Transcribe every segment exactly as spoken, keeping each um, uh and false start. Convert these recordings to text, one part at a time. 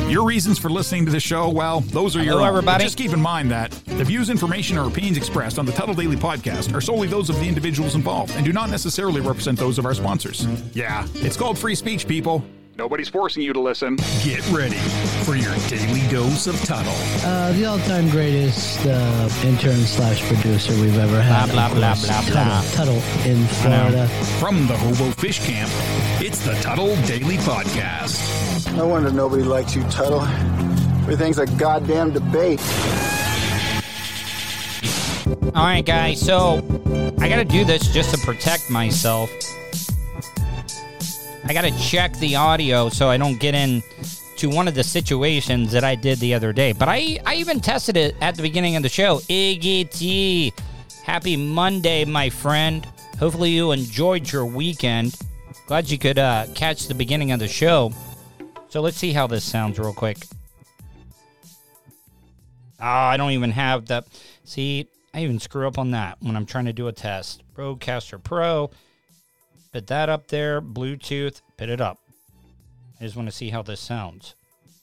Your reasons for listening to the show, well, those are Hello, your own. everybody. Just keep in mind that the views, information, or opinions expressed on the Tuttle Daily Podcast are solely those of the individuals involved and do not necessarily represent those of our sponsors. Yeah, it's called free speech, people. Nobody's forcing you to listen. Get ready for your daily dose of Tuttle. Uh, the all-time greatest uh, intern slash producer we've ever had. Blah, blah, of course, blah, blah, Tuttle, Tuttle in Florida. From the Hobo Fish Camp, it's the Tuttle Daily Podcast. No wonder nobody likes you, Tuttle. Everything's a goddamn debate. All right, guys, so I got to do this just to protect myself. I got to check the audio so I don't get into one of the situations that I did the other day. But I, I even tested it at the beginning of the show. Iggy T, happy Monday, my friend. Hopefully you enjoyed your weekend. Glad you could uh, catch the beginning of the show. So let's see how this sounds real quick. Oh, I don't even have the... See, I even screw up on that when I'm trying to do a test. Rodecaster Pro. Put that up there. Bluetooth. Put it up. I just want to see how this sounds.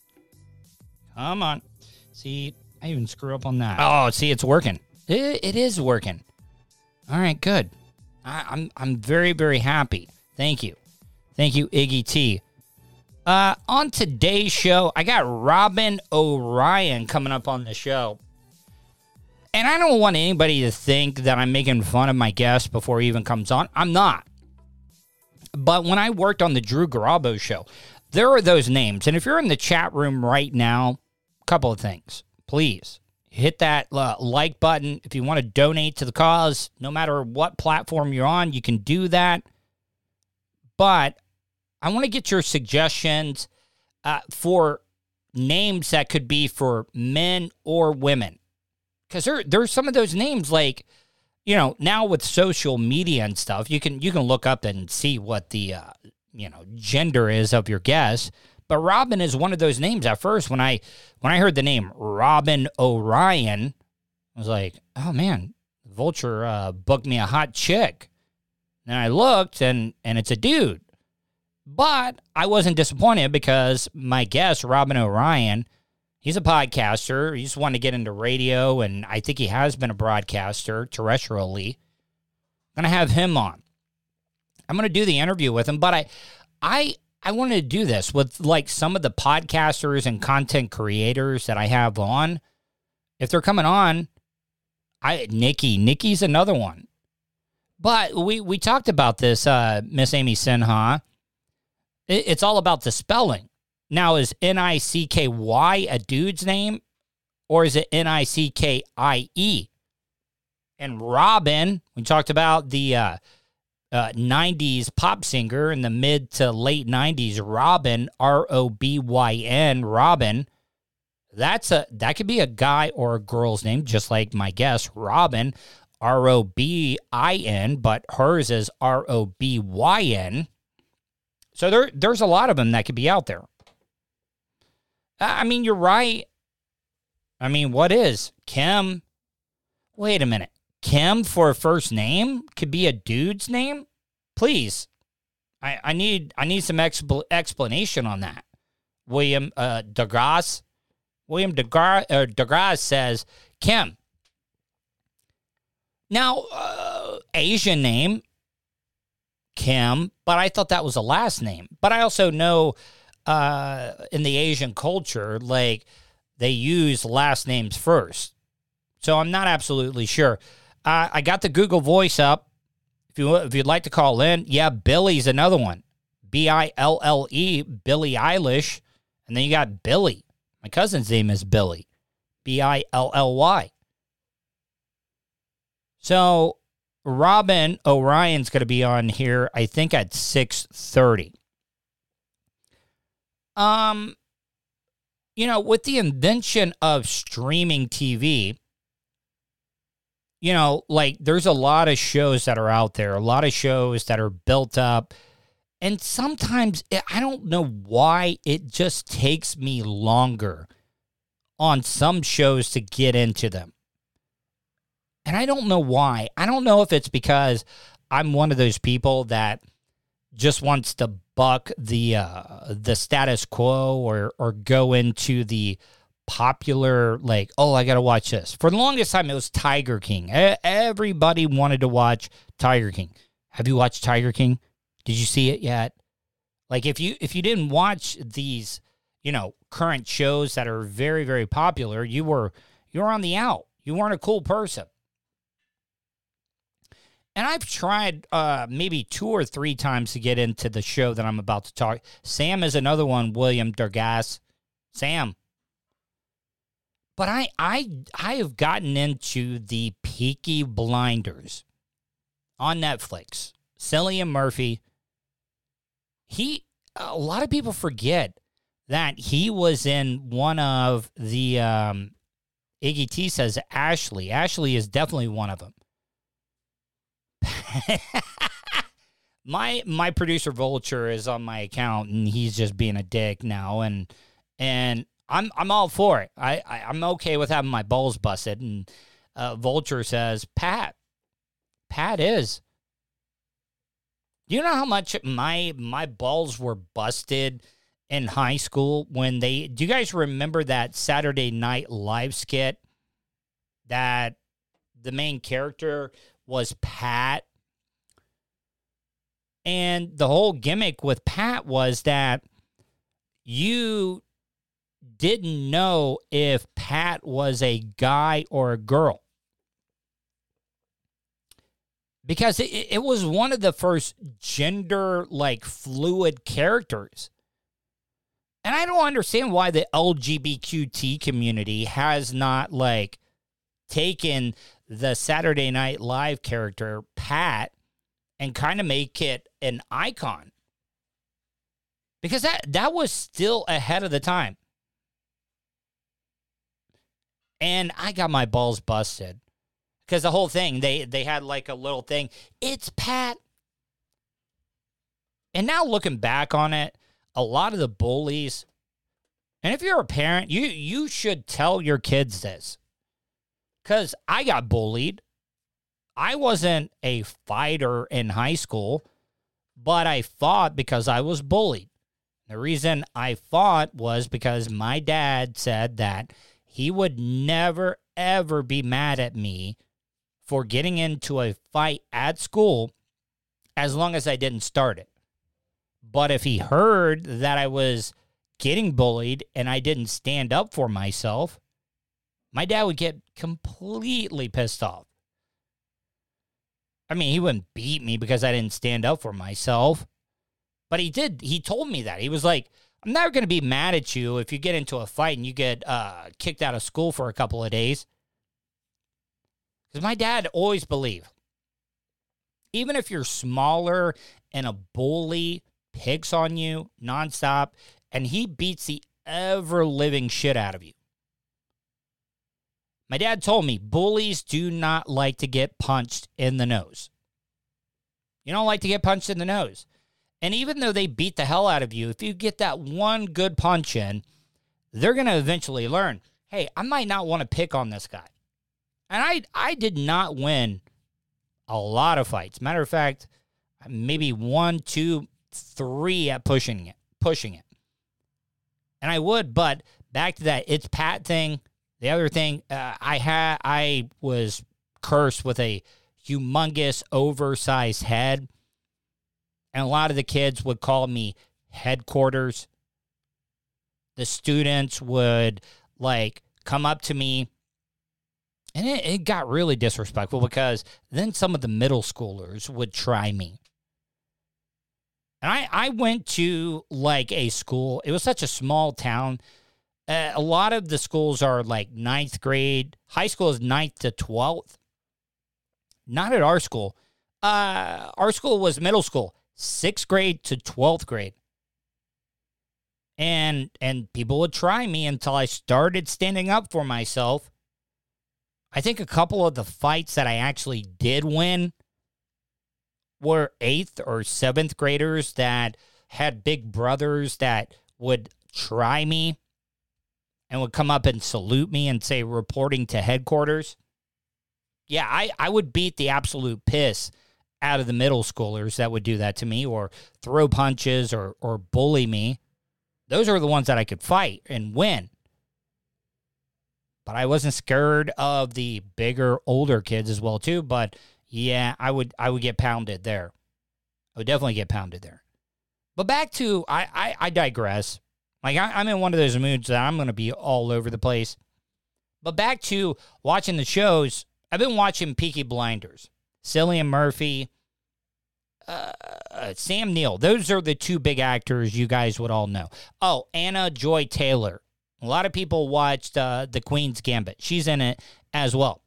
Come on. See, I even screw up on that. Oh, see, it's working. It, it is working. All right, good. I, I'm I'm very, very happy. Thank you. Thank you, Iggy T. Uh, on today's show, I got Robin O'Ryan coming up on the show. And I don't want anybody to think that I'm making fun of my guest before he even comes on. I'm not. But when I worked on the Drew Garabo show, there are those names. And if you're in the chat room right now, a couple of things. Please hit that uh, like button. If you want to donate to the cause, no matter what platform you're on, you can do that. But I want to get your suggestions uh, for names that could be for men or women. Because there, there's some of those names like... You know, now with social media and stuff, you can you can look up and see what the uh, you know gender is of your guest. But Robin is one of those names. At first, when I when I heard the name Robin O'Ryan, I was like, oh man, Vulture uh, booked me a hot chick. And I looked, and and it's a dude. But I wasn't disappointed because my guest, Robin O'Ryan, he's a podcaster. He just wanted to get into radio, and I think he has been a broadcaster terrestrially. I'm going to have him on. I'm going to do the interview with him, but I I, I wanted to do this with like some of the podcasters and content creators that I have on. If they're coming on, I Nikki. Nikki's another one. But we, we talked about this, uh, Miss Amy Sinha. It, it's all about the spelling. Now, is N I C K Y a dude's name, or is it N I C K I E? And Robin, we talked about the uh, uh, nineties pop singer in the mid to late nineties, Robin, R O B Y N, Robin. That's a that could be a guy or a girl's name, just like my guest, Robin, R O B I N, but hers is R O B Y N. So there, there's a lot of them that could be out there. I mean, you're right. I mean, what is Kim? Wait a minute. Kim for a first name could be a dude's name? Please. I, I need I need some expl- explanation on that. William uh, DeGrasse. William DeGrasse, uh, DeGrasse says Kim. Now, uh, Asian name, Kim, but I thought that was a last name. But I also know... Uh, in the Asian culture, like, they use last names first. So I'm not absolutely sure. Uh, I got the Google Voice up. If you if you'd like to call in, yeah, Billy's another one. B I L L E, Billie Eilish. And then you got Billy. My cousin's name is Billy. B I L L Y. So Robin O'Ryan's going to be on here, I think, at six thirty. Um, you know, with the invention of streaming T V, you know, like there's a lot of shows that are out there, a lot of shows that are built up. And sometimes it, I don't know why it just takes me longer on some shows to get into them. And I don't know why. I don't know if it's because I'm one of those people that just wants to buck the uh, the status quo or or go into the popular, like, oh, I got to watch this. For the longest time, it was Tiger King. E- everybody wanted to watch Tiger King. Have you watched Tiger King? Did you see it yet? Like, if you if you didn't watch these, you know, current shows that are very, very popular, you were you were on the out. You weren't a cool person. And I've tried uh, maybe two or three times to get into the show that I'm about to talk. Sam is another one, William Durgas. Sam. But I I I have gotten into the Peaky Blinders on Netflix. Cillian Murphy. He, a lot of people forget that he was in one of the, um, Iggy T says Ashley. Ashley is definitely one of them. my my producer Vulture is on my account, and he's just being a dick now, and and I'm I'm all for it. I, I I'm okay with having my balls busted, and uh, Vulture says Pat, Pat is. You know how much my my balls were busted in high school when they? Do you guys remember that Saturday Night Live skit that the main character was Pat? And the whole gimmick with Pat was that you didn't know if Pat was a guy or a girl. Because it, it was one of the first gender, like, fluid characters. And I don't understand why the L G B T Q community has not, like, taken the Saturday Night Live character, Pat, and kind of make it an icon. Because that, that was still ahead of the time. And I got my balls busted. Because the whole thing, they, they had like a little thing. It's Pat. And now looking back on it, a lot of the bullies, and if you're a parent, you, you should tell your kids this. Because I got bullied. I wasn't a fighter in high school, but I fought because I was bullied. The reason I fought was because my dad said that he would never, ever be mad at me for getting into a fight at school as long as I didn't start it. But if he heard that I was getting bullied and I didn't stand up for myself, my dad would get completely pissed off. I mean, he wouldn't beat me because I didn't stand up for myself. But he did. He told me that. He was like, I'm never going to be mad at you if you get into a fight and you get uh, kicked out of school for a couple of days. Because my dad always believed, even if you're smaller and a bully picks on you nonstop and he beats the ever-living shit out of you. My dad told me bullies do not like to get punched in the nose. You don't like to get punched in the nose. And even though they beat the hell out of you, if you get that one good punch in, they're going to eventually learn, hey, I might not want to pick on this guy. And I I did not win a lot of fights. Matter of fact, maybe one, two, three at pushing it, pushing it. And I would, but back to that It's Pat thing. The other thing, uh, I had I was cursed with a humongous, oversized head. And a lot of the kids would call me headquarters. The students would, like, come up to me. And it, it got really disrespectful because then some of the middle schoolers would try me. And I, I went to, like, a school. It was such a small town. Uh, a lot of the schools are, like, ninth grade. High school is ninth to twelfth. Not at our school. Uh, our school was middle school. sixth grade to twelfth grade. And and people would try me until I started standing up for myself. I think a couple of the fights that I actually did win were eighth or seventh graders that had big brothers that would try me and would come up and salute me and say, reporting to headquarters. Yeah, I, I would beat the absolute piss out of the middle schoolers that would do that to me or throw punches or or bully me. Those are the ones that I could fight and win. But I wasn't scared of the bigger, older kids as well, too. But, yeah, I would I would get pounded there. I would definitely get pounded there. But back to, I, I, I digress. Like, I, I'm in one of those moods that I'm going to be all over the place. But back to watching the shows, I've been watching Peaky Blinders. Cillian Murphy, uh, uh, Sam Neill. Those are the two big actors you guys would all know. Oh, Anna Joy Taylor. A lot of people watched uh, The Queen's Gambit. She's in it as well.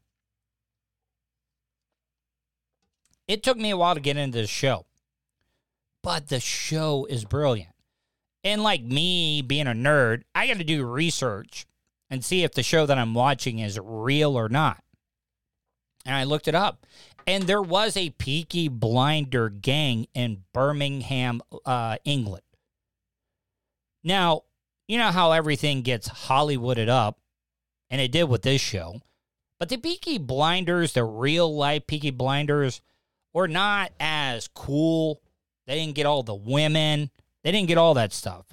It took me a while to get into the show. But the show is brilliant. And like me being a nerd, I got to do research and see if the show that I'm watching is real or not. And I looked it up. And there was a Peaky Blinder gang in Birmingham, uh, England. Now, you know how everything gets Hollywooded up, and it did with this show. But the Peaky Blinders, the real-life Peaky Blinders, were not as cool. They didn't get all the women. They didn't get all that stuff.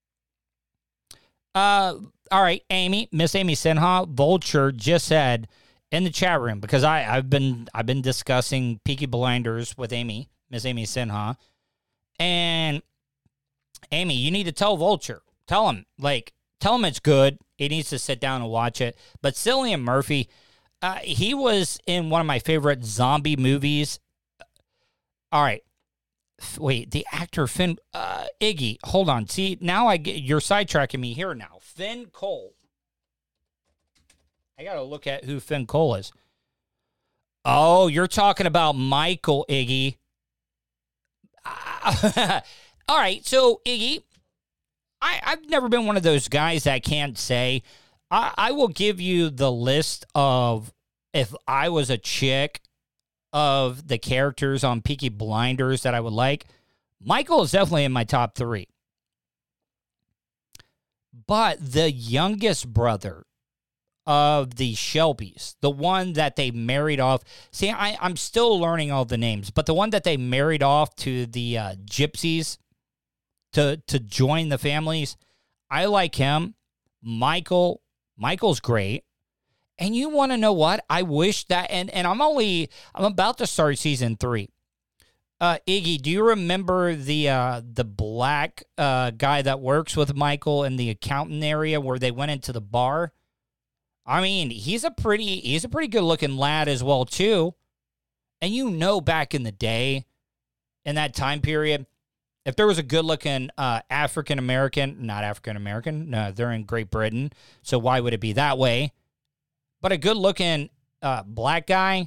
Uh, all right, Amy, Miss Amy Sinha, Vulture just said in the chat room, because I, I've been I've been discussing Peaky Blinders with Amy, Miss Amy Sinha, and Amy, you need to tell Vulture. Tell him, like, tell him it's good. He needs to sit down and watch it. But Cillian Murphy, uh, he was in one of my favorite zombie movies. All right. Wait, the actor Finn, uh, Iggy, hold on. See, now I get, you're sidetracking me here now. Finn Cole. I got to look at who Finn Cole is. Oh, you're talking about Michael, Iggy. Uh, all right, so Iggy, I, I've never been one of those guys that can't say. I, I will give you the list of, if I was a chick, of the characters on Peaky Blinders that I would like. Michael is definitely in my top three. But the youngest brother of the Shelbys, the one that they married off. See, I, I'm still learning all the names, but the one that they married off to the uh, gypsies to, to join the families, I like him. Michael, Michael's great. And you want to know what? I wish that, and, and I'm only, I'm about to start season three. Uh, Iggy, do you remember the uh, the black uh, guy that works with Michael in the accountant area where they went into the bar? I mean, he's a pretty, he's a pretty good looking lad as well too. And you know, back in the day, in that time period, if there was a good looking uh, African American, not African American, no, they're in Great Britain, so why would it be that way? But a good-looking uh, black guy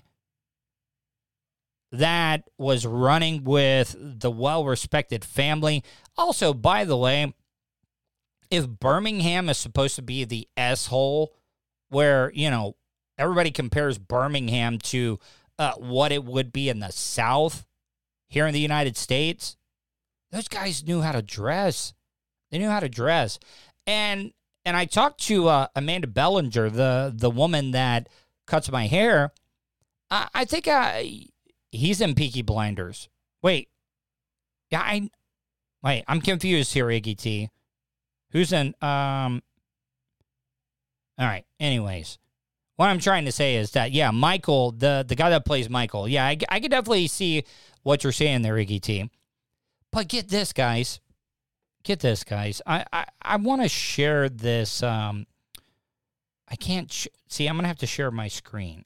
that was running with the well-respected family. Also, by the way, if Birmingham is supposed to be the S-hole where, you know, everybody compares Birmingham to uh, what it would be in the South here in the United States, those guys knew how to dress. They knew how to dress. And... And I talked to uh, Amanda Bellinger, the the woman that cuts my hair. I, I think I, he's in Peaky Blinders. Wait. Yeah, I... Wait, I'm confused here, Iggy T. Who's in... Um. All right, anyways. What I'm trying to say is that, yeah, Michael, the, the guy that plays Michael, yeah, I, I could definitely see what you're saying there, Iggy T. But get this, guys. Get this, guys. I, I, I want to share this. Um, I can't... Sh- See, I'm going to have to share my screen.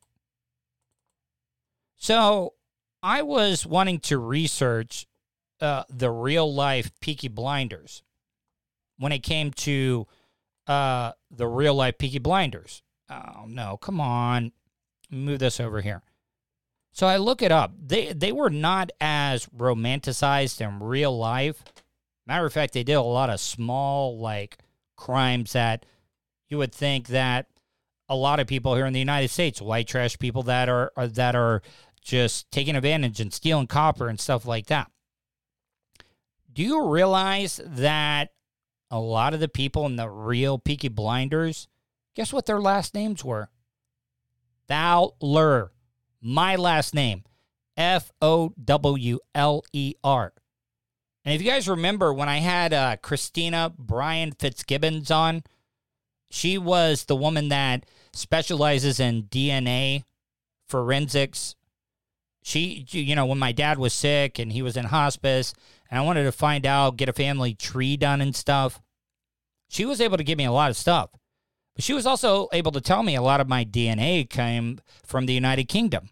So, I was wanting to research uh, the real-life Peaky Blinders when it came to uh, the real-life Peaky Blinders. Oh, no. Come on. Move this over here. So, I look it up. They, they were not as romanticized in real life. Matter of fact, they did a lot of small, like, crimes that you would think that a lot of people here in the United States, white trash people that are, are that are just taking advantage and stealing copper and stuff like that. Do you realize that a lot of the people in the real Peaky Blinders, guess what their last names were? Fowler, my last name. F O W L E R. And if you guys remember when I had uh, Christina Bryan Fitzgibbons on, she was the woman that specializes in D N A forensics. She, you know, when my dad was sick and he was in hospice, and I wanted to find out, get a family tree done and stuff, she was able to give me a lot of stuff. But she was also able to tell me a lot of my D N A came from the United Kingdom.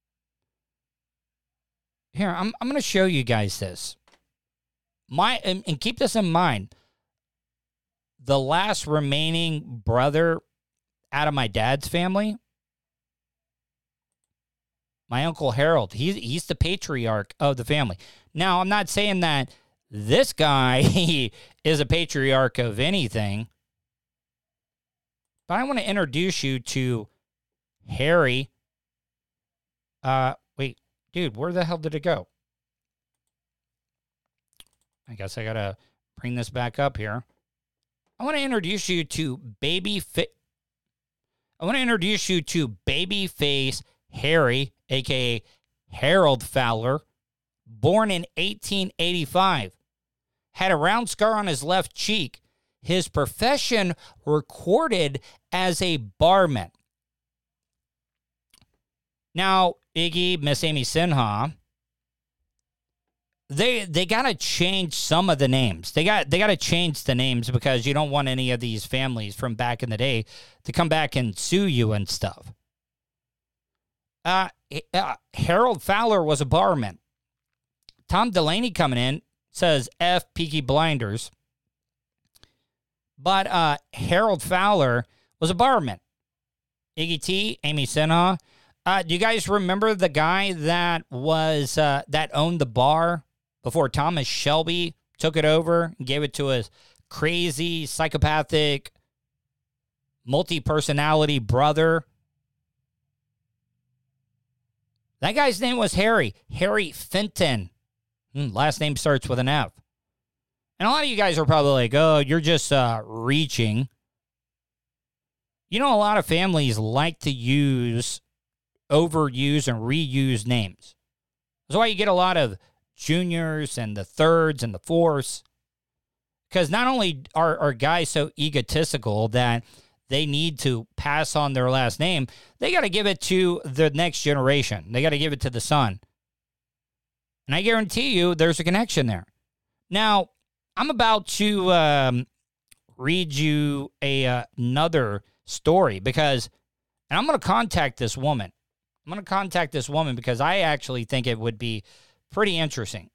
Here, I'm I'm going to show you guys this. My and, and keep this in mind. The last remaining brother out of my dad's family, my Uncle Harold, he's, he's the patriarch of the family. Now, I'm not saying that this guy is a patriarch of anything, but I want to introduce you to Harry. Uh, wait, dude, where the hell did it go? I guess I got to bring this back up here. I want to introduce you to baby fit. I want to introduce you to Babyface Harry, a k a. Harold Fowler, born in eighteen eighty-five. Had a round scar on his left cheek. His profession recorded as a barman. Now, Iggy, Miss Amy Sinha, They they gotta change some of the names. They got they gotta change the names because you don't want any of these families from back in the day to come back and sue you and stuff. Uh, uh Harold Fowler was a barman. Tom Delaney coming in says F Peaky Blinders, but uh, Harold Fowler was a barman. Iggy T, Amy Sinha. Uh, do you guys remember the guy that was uh, that owned the bar before Thomas Shelby took it over and gave it to his crazy, psychopathic, multi-personality brother? That guy's name was Harry. Harry Fenton. Mm, last name starts with an F. And a lot of you guys are probably like, oh, you're just uh, reaching. You know, a lot of families like to use, overuse, and reuse names. That's why you get a lot of juniors and the thirds and the fourths. Because not only are, are guys so egotistical that they need to pass on their last name, they got to give it to the next generation. They got to give it to the son. And I guarantee you there's a connection there. Now, I'm about to um, read you a, uh, another story because, and I'm going to contact this woman. I'm going to contact this woman because I actually think it would be pretty interesting.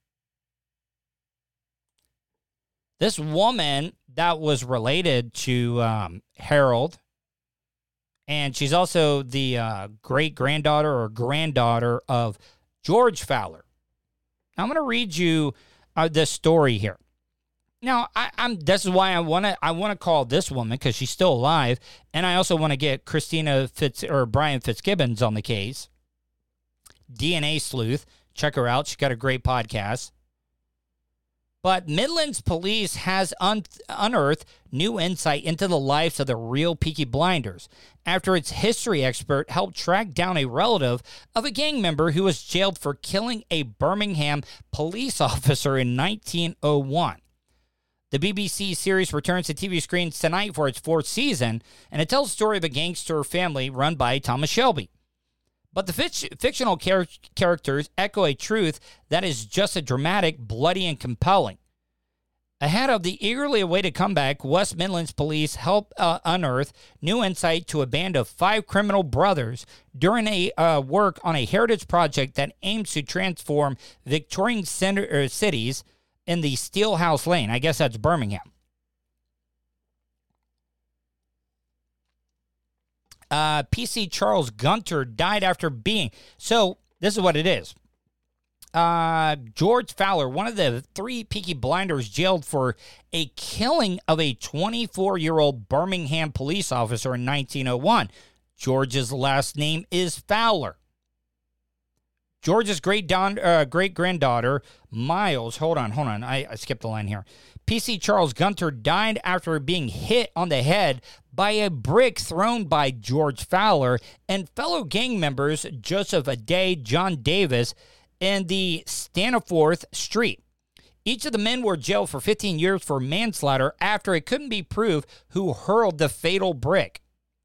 This woman that was related to um, Harold, and she's also the uh, great-granddaughter or granddaughter of George Fowler. Now, I'm going to read you uh, this story here. Now, I, I'm. This is why I want to. I want to call this woman because she's still alive, and I also want to get Christina Fitz or Bryan Fitzgibbons on the case. D N A sleuth, check her out. She's got a great podcast. But Midlands Police has un- unearthed new insight into the lives of the real Peaky Blinders after its history expert helped track down a relative of a gang member who was jailed for killing a Birmingham police officer in nineteen oh one. The B B C series returns to T V screens tonight for its fourth season, and it tells the story of a gangster family run by Thomas Shelby. But the fic- fictional char- characters echo a truth that is just as dramatic, bloody, and compelling. Ahead of the eagerly awaited comeback, West Midlands Police help uh, unearth new insight to a band of five criminal brothers during a uh, work on a heritage project that aims to transform Victorian center, uh, cities in the Steelhouse Lane. I guess that's Birmingham. Uh, P C Charles Gunter died after being... So, this is what it is. Uh, George Fowler, one of the three Peaky Blinders jailed for a killing of a twenty-four-year-old Birmingham police officer in nineteen oh one. George's last name is Fowler. George's great don, uh, great-granddaughter, Miles... Hold on, hold on. I, I skipped the line here. P C Charles Gunter died after being hit on the head by a brick thrown by George Fowler and fellow gang members Joseph Aday, John Davis, in the Staniforth Street. Each of the men were jailed for fifteen years for manslaughter after it couldn't be proved who hurled the fatal brick.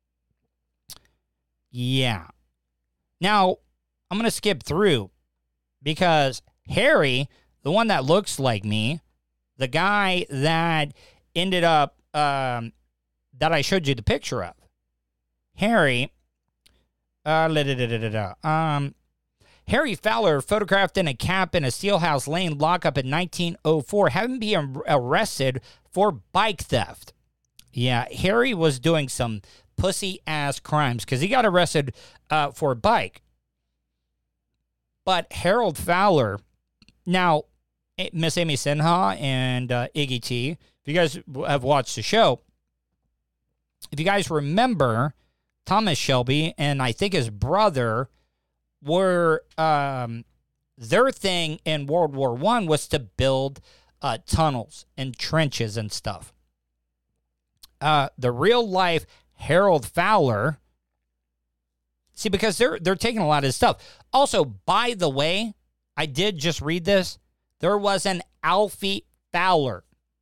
Yeah. Now, I'm going to skip through because Harry, the one that looks like me, the guy that ended up, um, that I showed you the picture of, Harry, uh, da, da, da, da, da, um, Harry Fowler, photographed in a cap in a Steelhouse Lane lockup in nineteen oh four, having been arrested for bike theft. Yeah, Harry was doing some pussy-ass crimes because he got arrested uh, for a bike. But Harold Fowler, now, Miss Amy Sinha and uh, Iggy T, if you guys have watched the show, if you guys remember, Thomas Shelby and I think his brother were, um, their thing in World War One was to build uh, tunnels and trenches and stuff. Uh, the real life Harold Fowler, see, because they're they're taking a lot of stuff. Also, by the way, I did just read this. There was an Alfie Fowler.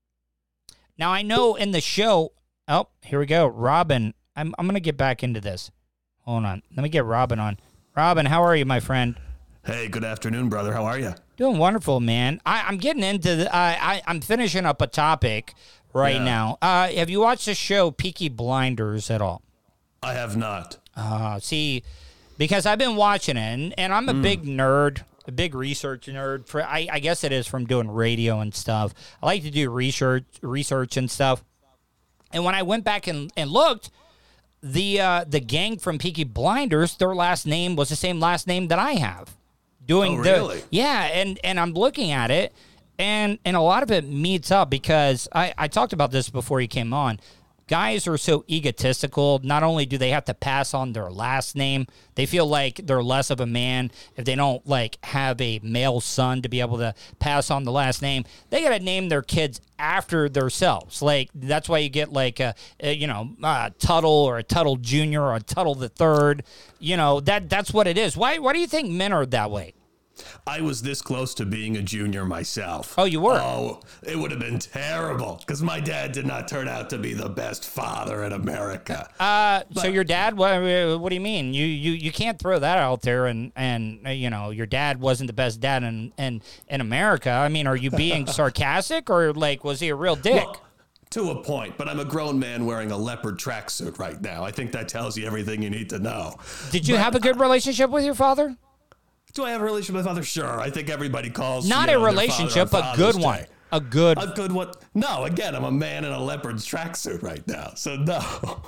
Now I know in the show. Oh, here we go, Robin. I'm I'm gonna get back into this. Hold on, let me get Robin on. Robin, how are you, my friend? Hey, good afternoon, brother. How are you? Doing wonderful, man. I, I'm getting into the. I, I I'm finishing up a topic right Yeah. now. Uh, have you watched the show Peaky Blinders at all? I have not. Uh, see, because I've been watching it, and, and I'm a Mm. big nerd, a big research nerd. For I, I guess it is from doing radio and stuff. I like to do research, research and stuff. And when I went back and, and looked, the uh, the gang from Peaky Blinders, their last name was the same last name that I have. Doing Oh, the really? yeah, and and I'm looking at it, and and a lot of it meets up because I I talked about this before you came on. Guys are so egotistical. Not only do they have to pass on their last name, they feel like they're less of a man if they don't like have a male son to be able to pass on the last name. They got to name their kids after themselves. Like that's why you get like a, a you know a Tuttle or a Tuttle Junior or a Tuttle the Third. You know that that's what it is. Why why do you think men are that way? I was this close to being a junior myself. Oh, you were? Oh, it would have been terrible because my dad did not turn out to be the best father in America. Uh, so your dad? What, what do you mean? You, you you can't throw that out there and and uh, you know your dad wasn't the best dad in in in America. I mean, are you being sarcastic or like was he a real dick? Well, to a point, but I'm a grown man wearing a leopard tracksuit right now. I think that tells you everything you need to know. Did you But have a good relationship with your father? Do I have a relationship with my father? Sure. I think everybody calls Not you a know, their father relationship, on a good Father's one. Day. A good. A good one? No, again, I'm a man in a leopard tracksuit right now, so no.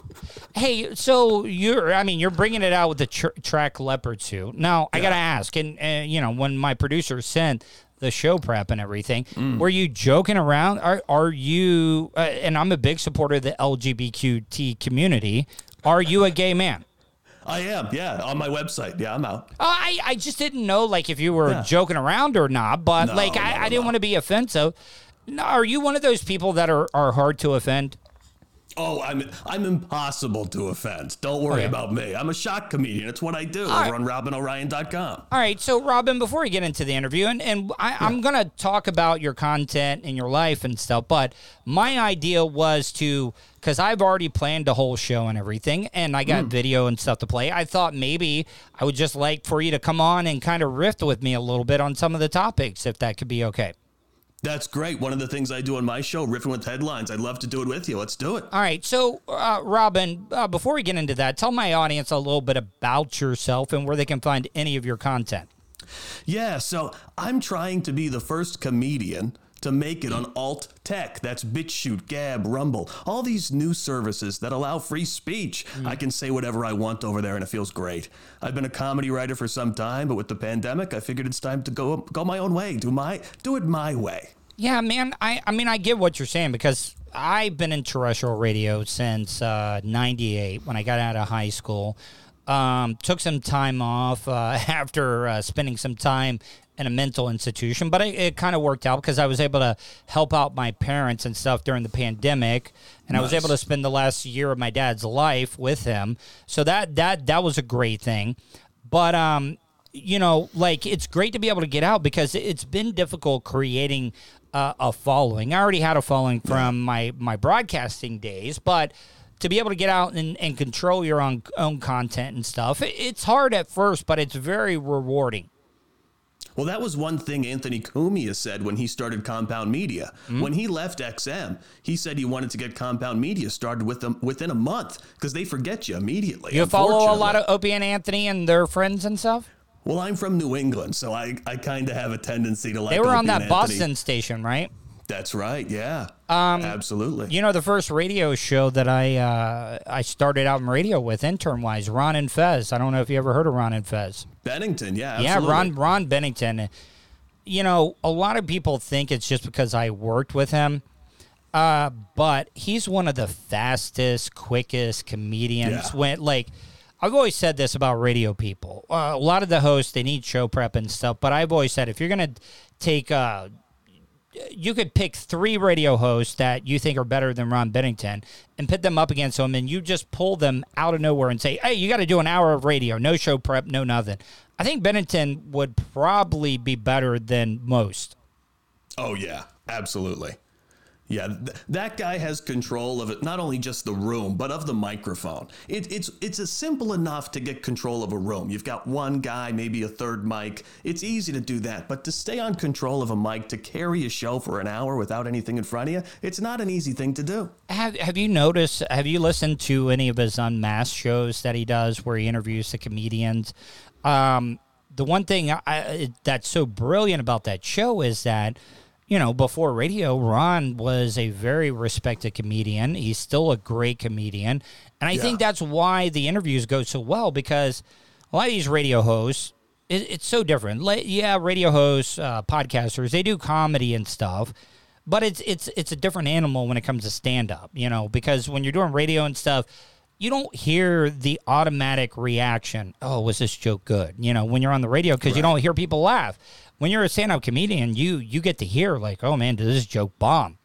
Hey, so you're, I mean, you're bringing it out with the tr- track leopard suit. Now, I got to ask, and, uh, you know, when my producer sent the show prep and everything, Mm. were you joking around? Are, are you, uh, and I'm a big supporter of the L G B T Q community, are you a gay man? I am, yeah, on my website. Yeah, I'm out. Uh, I, I just didn't know, like, if you were Yeah. joking around or not, but, No, like, no, I, no, I didn't no. want to be offensive. No, are you one of those people that are, are hard to offend? Oh, I'm I'm impossible to offend. Don't worry Okay. about me. I'm a shock comedian. It's what I do right. over on robin orion dot com. All right, so Robin, before we get into the interview, and, and I, I'm going to talk about your content and your life and stuff, but my idea was to, because I've already planned a whole show and everything, and I got video and stuff to play. I thought maybe I would just like for you to come on and kind of riff with me a little bit on some of the topics, if that could be okay. That's great. One of the things I do on my show, Riffing with Headlines. I'd love to do it with you. Let's do it. All right, so uh, Robin, uh, before we get into that, tell my audience a little bit about yourself and where they can find any of your content. Yeah, so I'm trying to be the first comedian to make it on alt tech. That's BitChute, Gab, Rumble, all these new services that allow free speech. I can say whatever I want over there and it feels great. I've been a comedy writer for some time, but with the pandemic, I figured it's time to go go my own way, do my do it my way. Yeah, man. I, I mean, I get what you're saying because I've been in terrestrial radio since uh, ninety-eight when I got out of high school. Um, took some time off uh, after uh, spending some time in a mental institution, but it, it kind of worked out because I was able to help out my parents and stuff during the pandemic, and I was Nice. able to spend the last year of my dad's life with him. So that that that was a great thing. But um, you know, like it's great to be able to get out because it's been difficult creating uh, a following. I already had a following from my, my broadcasting days, but to be able to get out and, and control your own, own content and stuff, it, it's hard at first, but it's very rewarding. Well, that was one thing Anthony Cumia said when he started Compound Media. Mm-hmm. When he left X M, he said he wanted to get Compound Media started with them within a month because they forget you immediately. You follow a lot of Opie and Anthony and their friends and stuff? Well, I'm from New England, so I, I kind of have a tendency to like They were Opie on that and Boston Anthony. station, right? That's right, yeah. Um, Absolutely. You know, the first radio show that I uh, I started out in radio with, intern-wise, Ron and Fez. I don't know if you ever heard of Ron and Fez. Bennington, yeah, Yeah, absolutely. Ron, Ron Bennington. You know, a lot of people think it's just because I worked with him, uh, but he's one of the fastest, quickest comedians. Yeah. When like, I've always said this about radio people. Uh, a lot of the hosts, they need show prep and stuff, but I've always said if you're going to take uh, you could pick three radio hosts that you think are better than Ron Bennington and pit them up against him, and you just pull them out of nowhere and say, hey, you got to do an hour of radio, no show prep, no nothing. I think Bennington would probably be better than most. Oh, yeah, absolutely. Yeah, th- that guy has control of it, not only just the room, but of the microphone. It, it's it's a simple enough to get control of a room. You've got one guy, maybe a third mic. It's easy to do that. But to stay on control of a mic, to carry a show for an hour without anything in front of you, it's not an easy thing to do. Have Have you noticed, have you listened to any of his Unmasked shows that he does where he interviews the comedians? Um, the one thing I, that's so brilliant about that show is that, you know, before radio, Ron was a very respected comedian. He's still a great comedian. And I Yeah. think that's why the interviews go so well, because a lot of these radio hosts, it, it's so different. Like, yeah, radio hosts, uh, podcasters, they do comedy and stuff, but it's it's it's a different animal when it comes to stand-up, you know, because when you're doing radio and stuff, you don't hear the automatic reaction, oh, was this joke good? You know, when you're on the radio, because you don't hear people laugh. When you're a stand-up comedian, you you get to hear, like, oh, man, did this joke bomb?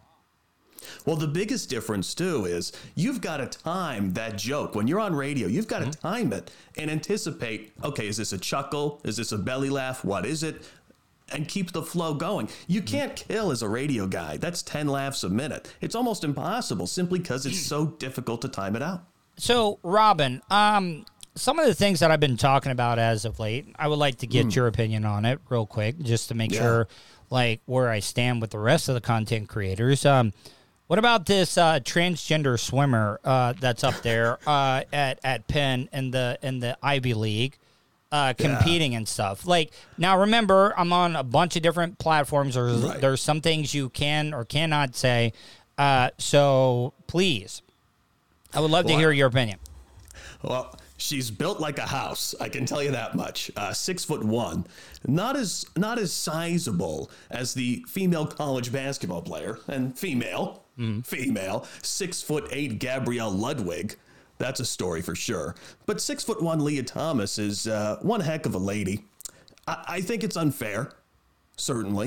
Well, the biggest difference, too, is you've got to time that joke. When you're on radio, you've got to mm-hmm. time it and anticipate, okay, is this a chuckle? Is this a belly laugh? What is it? And keep the flow going. You can't kill as a radio guy. That's ten laughs a minute. It's almost impossible simply because it's so difficult to time it out. So, Robin, um... some of the things that I've been talking about as of late, I would like to get mm. your opinion on it real quick, just to make yeah. sure, like, where I stand with the rest of the content creators. Um, what about this uh, transgender swimmer uh, that's up there uh, at at Penn in the in the Ivy League, uh, competing yeah. and stuff? Like, now remember, I'm on a bunch of different platforms. There's right. there's some things you can or cannot say. Uh, so please, I would love well, to hear your opinion. Well. She's built like a house, I can tell you that much. Uh, six foot one, not as not as sizable as the female college basketball player, and female, mm. female, six foot eight Gabrielle Ludwig. That's a story for sure. But six foot one Leah Thomas is uh, one heck of a lady. I, I think it's unfair, certainly.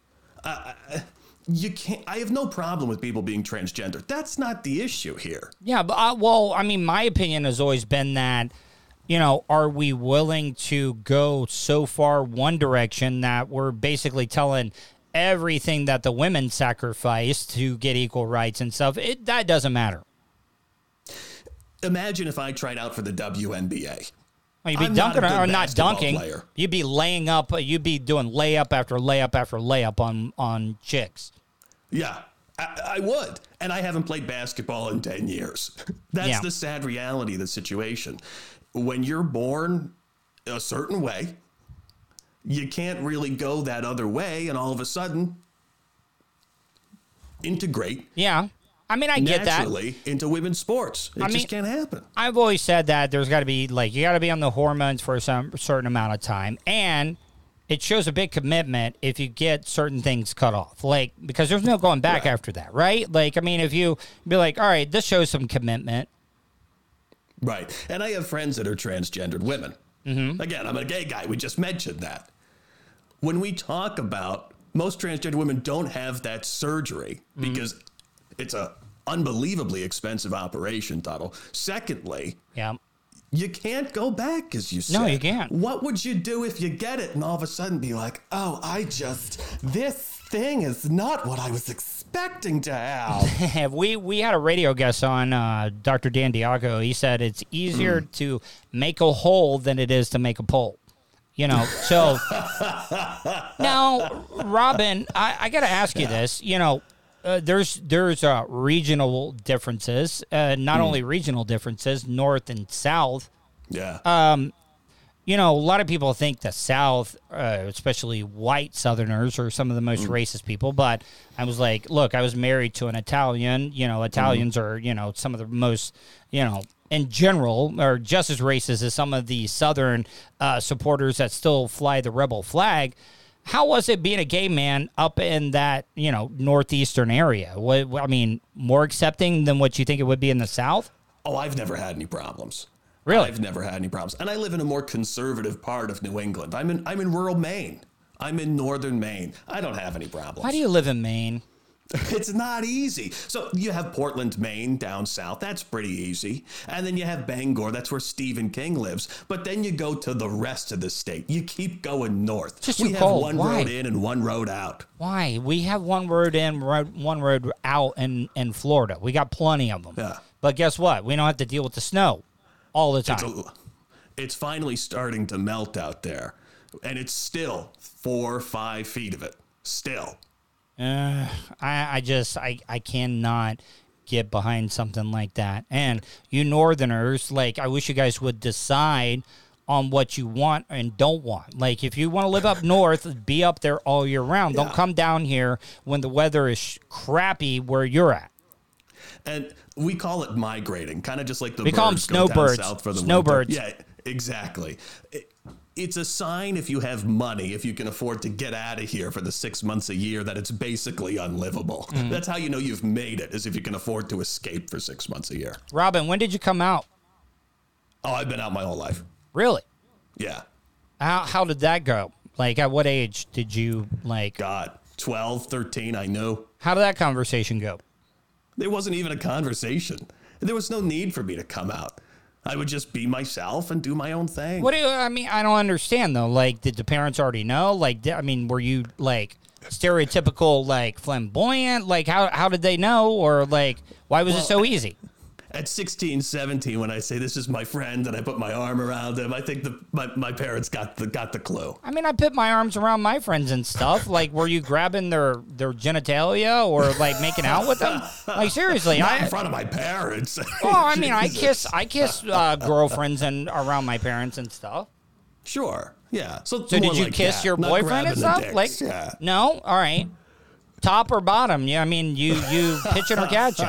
Uh, You can't. I have no problem with people being transgender. That's not the issue here. Yeah, but uh, well, I mean, my opinion has always been that, you know, are we willing to go so far one direction that we're basically telling everything that the women sacrifice to get equal rights and stuff? It that doesn't matter. Imagine if I tried out for the W N B A. Well, you'd be I'm dunking not or not dunking. Player. You'd be laying up. You'd be doing layup after layup after layup on on chicks. Yeah, I, I would. And I haven't played basketball in ten years. That's yeah. the sad reality of the situation. When you're born a certain way, you can't really go that other way and all of a sudden integrate. Yeah. I mean, I get that. Naturally into women's sports. It I just mean, can't happen. I've always said that there's got to be, like, you got to be on the hormones for some certain amount of time. And it shows a big commitment if you get certain things cut off. Like, because there's no going back right. after that, right? Like, I mean, if you be like, all right, this shows some commitment. Right. And I have friends that are transgendered women. Mm-hmm. Again, I'm a gay guy. We just mentioned that. When we talk about most transgender women don't have that surgery mm-hmm. because it's a unbelievably expensive operation, Tuttle. Secondly, yeah. You can't go back, as you said. No, you can't. What would you do if you get it and all of a sudden be like, oh, I just, this thing is not what I was expecting to have. we we had a radio guest on, uh, Doctor Dan Diaco. He said it's easier mm. to make a hole than it is to make a pole. You know, so now, Robin, I, I got to ask you this. You know, uh, there's there's uh, regional differences, uh, not mm. only regional differences, north and south. Yeah. Um, you know, a lot of people think the South, uh, especially white Southerners, are some of the most mm. racist people. But I was like, look, I was married to an Italian. You know, Italians mm. are, you know, some of the most, you know, in general, are just as racist as some of the Southern uh, supporters that still fly the rebel flag. How was it being a gay man up in that, you know, northeastern area? What, I mean, more accepting than what you think it would be in the South? Oh, I've never had any problems. Really? I've never had any problems. And I live in a more conservative part of New England. I'm in I'm in rural Maine. I'm in northern Maine. I don't have any problems. Why do you live in Maine? It's not easy. So you have Portland, Maine, down south. That's pretty easy. And then you have Bangor. That's where Stephen King lives. But then you go to the rest of the state. You keep going north. Just we too have cold. one Why? road in and one road out. Why? We have one road in, road, one road out in, in Florida. We got plenty of them. Yeah. But guess what? We don't have to deal with the snow all the time. It's, a, it's finally starting to melt out there. And it's still four or five feet of it. Still. Uh, I, I just, I, I cannot get behind something like that. And you Northerners, like, I wish you guys would decide on what you want and don't want. Like, if you want to live up north, be up there all year round. Yeah. Don't come down here when the weather is sh- crappy where you're at. And we call it migrating, kind of just like the we birds call them snowbirds. South for the snowbirds. Yeah, exactly. It, It's a sign, if you have money, if you can afford to get out of here for the six months a year, that it's basically unlivable. Mm. That's how you know you've made it, is if you can afford to escape for six months a year. Robin, when did you come out? Oh, I've been out my whole life. Really? Yeah. How how did that go? Like, at what age did you, like... God, twelve, thirteen, I knew. How did that conversation go? There wasn't even a conversation. There was no need for me to come out. I would just be myself and do my own thing. What do you, I mean, I don't understand, though. Like, did the parents already know? Like, did, I mean, were you, like, stereotypical, like, flamboyant? Like, how how did they know? Or, like, why was well, it so easy? At sixteen, seventeen, when I say this is my friend and I put my arm around him, I think the, my, my parents got the got the clue. I mean, I put my arms around my friends and stuff. Like, were you grabbing their, their genitalia or, like, making out with them? Like, seriously. Not I, in front of my parents. Well, I mean, I kiss I kiss uh, girlfriends and around my parents and stuff. Sure, yeah. So, so did you like kiss that, your boyfriend and stuff? Like, yeah. No? All right. Top or bottom? Yeah, I mean, you, you pitching or catching?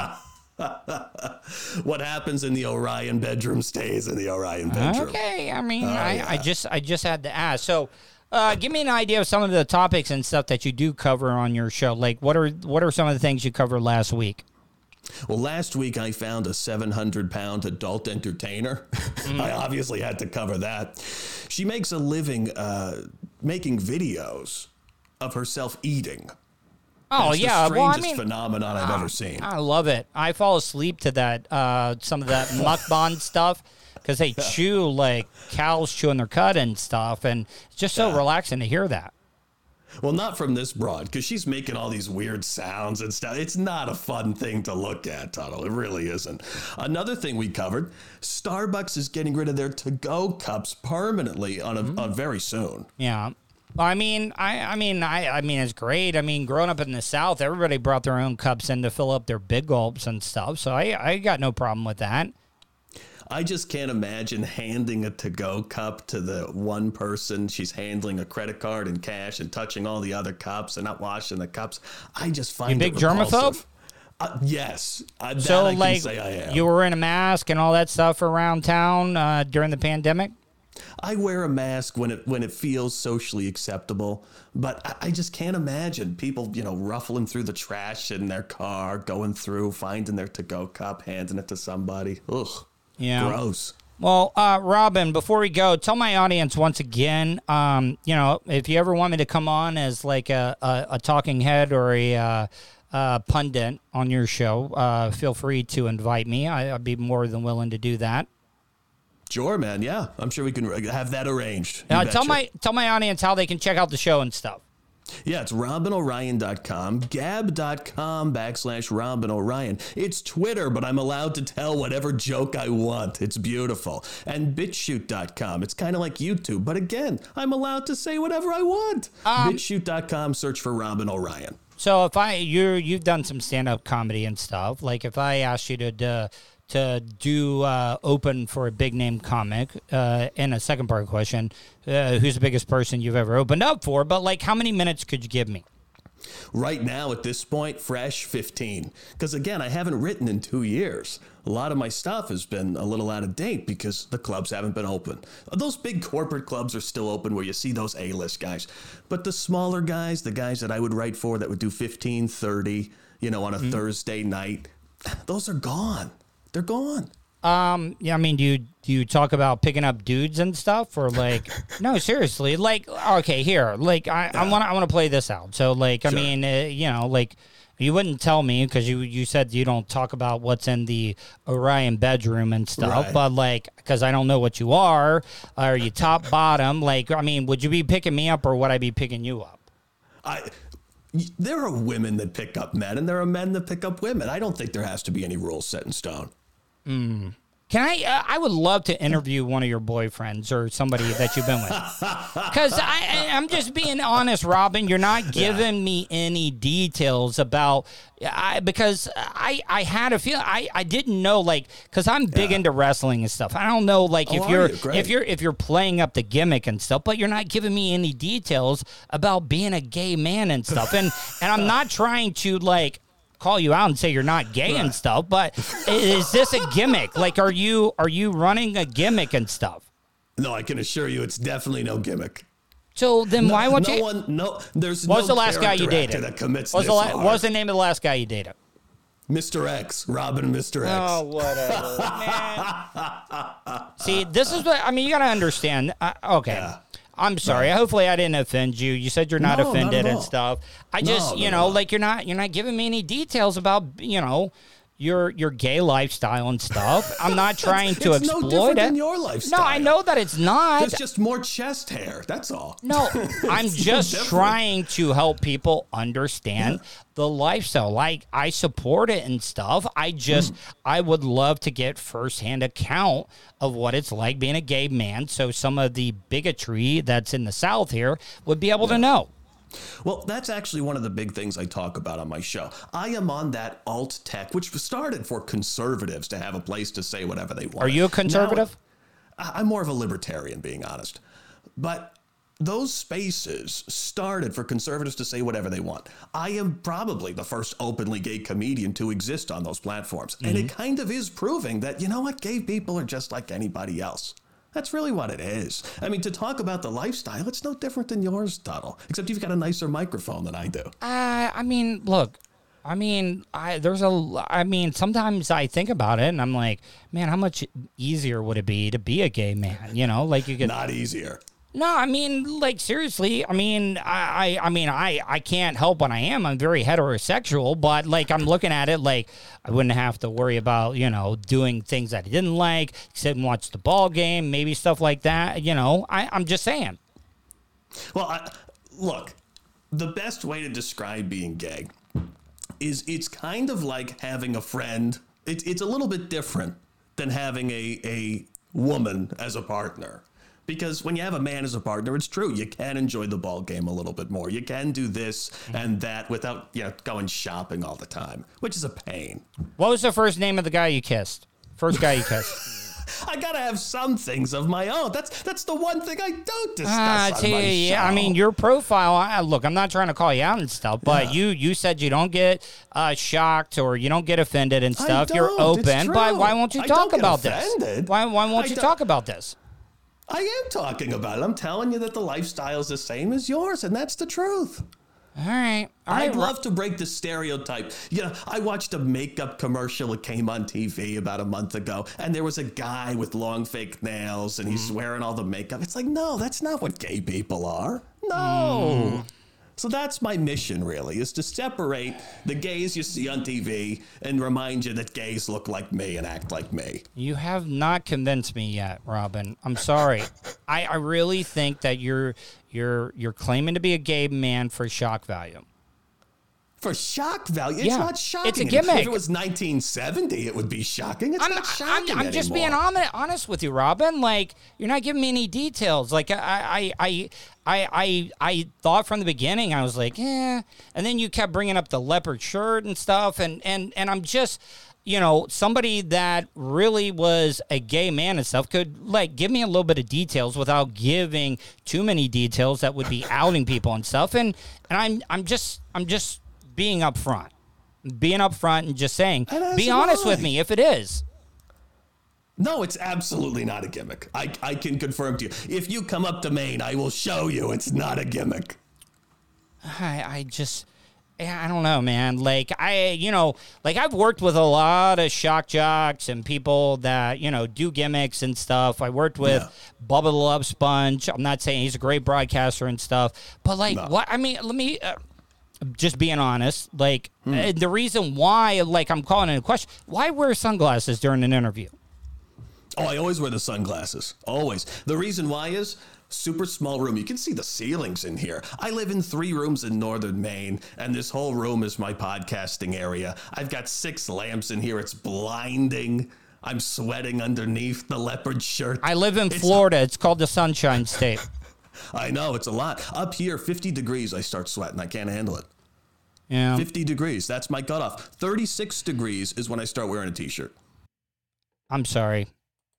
What happens in the Orion bedroom stays in the Orion bedroom. Okay, I mean, oh, I, yeah. I just I just had to ask. So, uh, give me an idea of some of the topics and stuff that you do cover on your show. Like, what are what are some of the things you covered last week? Well, last week I found a seven hundred pound adult entertainer. Mm. I obviously had to cover that. She makes a living uh, making videos of herself eating. Oh, it's yeah. the Well, I strangest mean, phenomenon I've uh, ever seen. I love it. I fall asleep to that, uh, some of that mukbang stuff, because they chew like cows chewing their cud and stuff, and it's just so yeah. relaxing to hear that. Well, not from this broad, because she's making all these weird sounds and stuff. It's not a fun thing to look at, Tuttle. It really isn't. Another thing we covered, Starbucks is getting rid of their to-go cups permanently on a, mm-hmm. on very soon. Yeah. Well, I mean, I, I mean, I, I mean, it's great. I mean, growing up in the South, everybody brought their own cups in to fill up their big gulps and stuff. So I, I got no problem with that. I just can't imagine handing a to-go cup to the one person. She's handling a credit card and cash and touching all the other cups and not washing the cups. I just find you it big germaphobe? Uh, yes. Uh, that so, I can like, say I am. You were in a mask and all that stuff around town uh, during the pandemic? I wear a mask when it when it feels socially acceptable, but I, I just can't imagine people, you know, ruffling through the trash in their car, going through, finding their to-go cup, handing it to somebody. Ugh. Yeah. Gross. Well, uh, Robin, before we go, tell my audience once again, um, you know, if you ever want me to come on as like a, a, a talking head or a uh, uh, pundit on your show, uh, feel free to invite me. I, I'd be more than willing to do that. Sure, man. Yeah, I'm sure we can have that arranged. Now, tell my tell my audience how they can check out the show and stuff. Yeah, it's robin orion dot com, gab.com backslash Robin Orion. It's Twitter, but I'm allowed to tell whatever joke I want. It's beautiful. And bitshoot dot com. It's kind of like YouTube, but again, I'm allowed to say whatever I want. Um, bitshoot dot com, search for Robin Orion. So if I, you you've done some stand-up comedy and stuff, like if I asked you to uh, to do uh, open for a big-name comic, uh, and a second part of the question, uh, who's the biggest person you've ever opened up for, but like how many minutes could you give me? Right now, at this point, fresh fifteen. Because again, I haven't written in two years. A lot of my stuff has been a little out of date because the clubs haven't been open. Those big corporate clubs are still open where you see those A-list guys. But the smaller guys, the guys that I would write for that would do fifteen, thirty, you know, on a mm-hmm. Thursday night, those are gone. They're gone. Um, yeah, I mean, do you, do you talk about picking up dudes and stuff, or like, no, seriously, like, okay, here, like, I, yeah. I want to, I want to play this out. So, like, I sure. mean, uh, you know, like, you wouldn't tell me because you, you said you don't talk about what's in the Orion bedroom and stuff, right. But like, because I don't know what you are. Are you top, bottom? Like, I mean, would you be picking me up or would I be picking you up? I. There are women that pick up men, and there are men that pick up women. I don't think there has to be any rules set in stone. Mm. Can I? Uh, I would love to interview one of your boyfriends or somebody that you've been with. Because I, I'm just being honest, Robin. You're not giving yeah. me any details about. I because I, I had a feel I, I didn't know like because I'm big yeah. into wrestling and stuff. I don't know like oh, if you're you? if you're if you're playing up the gimmick and stuff, but you're not giving me any details about being a gay man and stuff. And and I'm not trying to like. Call you out and say you're not gay right. and stuff, but is this a gimmick? Like, are you are you running a gimmick and stuff? No, I can assure you, it's definitely no gimmick. So then, no, why won't no you? One, no, there's what was no the last guy you dated? That commits what was, this the la- hard. what was the name of the last guy you dated? Mister X, Robin, Mister X. Oh, whatever, man. See, this is what I mean. You got to understand. Uh, okay. Yeah. I'm sorry. Right. Hopefully, I didn't offend you. You said you're not no, offended not and stuff. I just, no, you no, know, no. like you're not, you're not giving me any details about, you know, your your gay lifestyle and stuff. I'm not trying to it's exploit no different it. Than your lifestyle. No, I know that it's not. There's just more chest hair. That's all. No, I'm just no trying to help people understand yeah. the lifestyle. Like I support it and stuff. I just mm. I would love to get firsthand account of what it's like being a gay man. So some of the bigotry that's in the South here would be able yeah. to know. Well, that's actually one of the big things I talk about on my show. I am on that alt tech, which started for conservatives to have a place to say whatever they want. Are you a conservative? Now, I'm more of a libertarian, being honest. But those spaces started for conservatives to say whatever they want. I am probably the first openly gay comedian to exist on those platforms. Mm-hmm. And it kind of is proving that, you know what, gay people are just like anybody else. That's really what it is. I mean, to talk about the lifestyle, it's no different than yours, Tuttle, except you've got a nicer microphone than I do. Uh, I mean, look, I mean, I there's a, I mean, sometimes I think about it and I'm like, man, how much easier would it be to be a gay man? You know, like you could. Not easier. No, I mean, like, seriously, I mean, I, I, I mean, I, I can't help what I am. I'm very heterosexual, but, like, I'm looking at it like I wouldn't have to worry about, you know, doing things that I didn't like, sit and watch the ball game, maybe stuff like that, you know. I, I'm just saying. Well, I, look, the best way to describe being gay is it's kind of like having a friend. It's, it's a little bit different than having a, a woman as a partner. Because when you have a man as a partner, it's true. You can enjoy the ball game a little bit more. You can do this and that without, you know, going shopping all the time, which is a pain. What was the first name of the guy you kissed? First guy you kissed. I gotta have some things of my own. That's that's the one thing I don't discuss uh, on you, my yeah, show. I mean, your profile. I, look, I'm not trying to call you out and stuff, but yeah. you you said you don't get uh, shocked or you don't get offended and stuff. You're open, but why won't you I talk don't about get offended. this? Why why won't I you don't. talk about this? I am talking about it. I'm telling you that the lifestyle is the same as yours, and that's the truth. All right. All I'd right. love to break the stereotype. You know, I watched a makeup commercial that came on T V about a month ago, and there was a guy with long fake nails, and he's mm. wearing all the makeup. It's like, no, that's not what gay people are. No. Mm. So that's my mission, really, is to separate the gays you see on T V and remind you that gays look like me and act like me. You have not convinced me yet, Robin. I'm sorry. I, I really think that you're you're you're claiming to be a gay man for shock value. For shock value? It's Yeah, not shocking. it's a gimmick. If it was nineteen seventy, it would be shocking. It's I'm, not shocking I'm, I'm just being anymore. hon- honest with you, Robin. Like, you're not giving me any details. Like, I, I, I, I, I, I thought from the beginning, I was like, yeah. And then you kept bringing up the leopard shirt and stuff, and and and I'm just, you know, somebody that really was a gay man and stuff could like give me a little bit of details without giving too many details that would be outing people and stuff. And and I'm I'm just I'm just. being upfront, being upfront and just saying, be honest with me if it is. No, it's absolutely not a gimmick. I, I can confirm to you. If you come up to Maine, I will show you it's not a gimmick. I, I just, I don't know, man. Like, I, you know, like I've worked with a lot of shock jocks and people that, you know, do gimmicks and stuff. I worked with Yeah. Bubba the Love Sponge. I'm not saying he's a great broadcaster and stuff, but like, No. what, I mean, let me, uh, just being honest, like Hmm. uh, the reason why, like I'm calling it a question, why wear sunglasses during an interview? Oh, I always wear the sunglasses. Always. The reason why is super small room. You can see the ceilings in here. I live in three rooms in northern Maine, and this whole room is my podcasting area. I've got six lamps in here. It's blinding. I'm sweating underneath the leopard shirt. I live in It's- Florida. It's called the Sunshine State. I know, it's a lot. Up here, fifty degrees, I start sweating. I can't handle it. Yeah. fifty degrees, that's my cutoff. thirty-six degrees is when I start wearing a t-shirt. I'm sorry.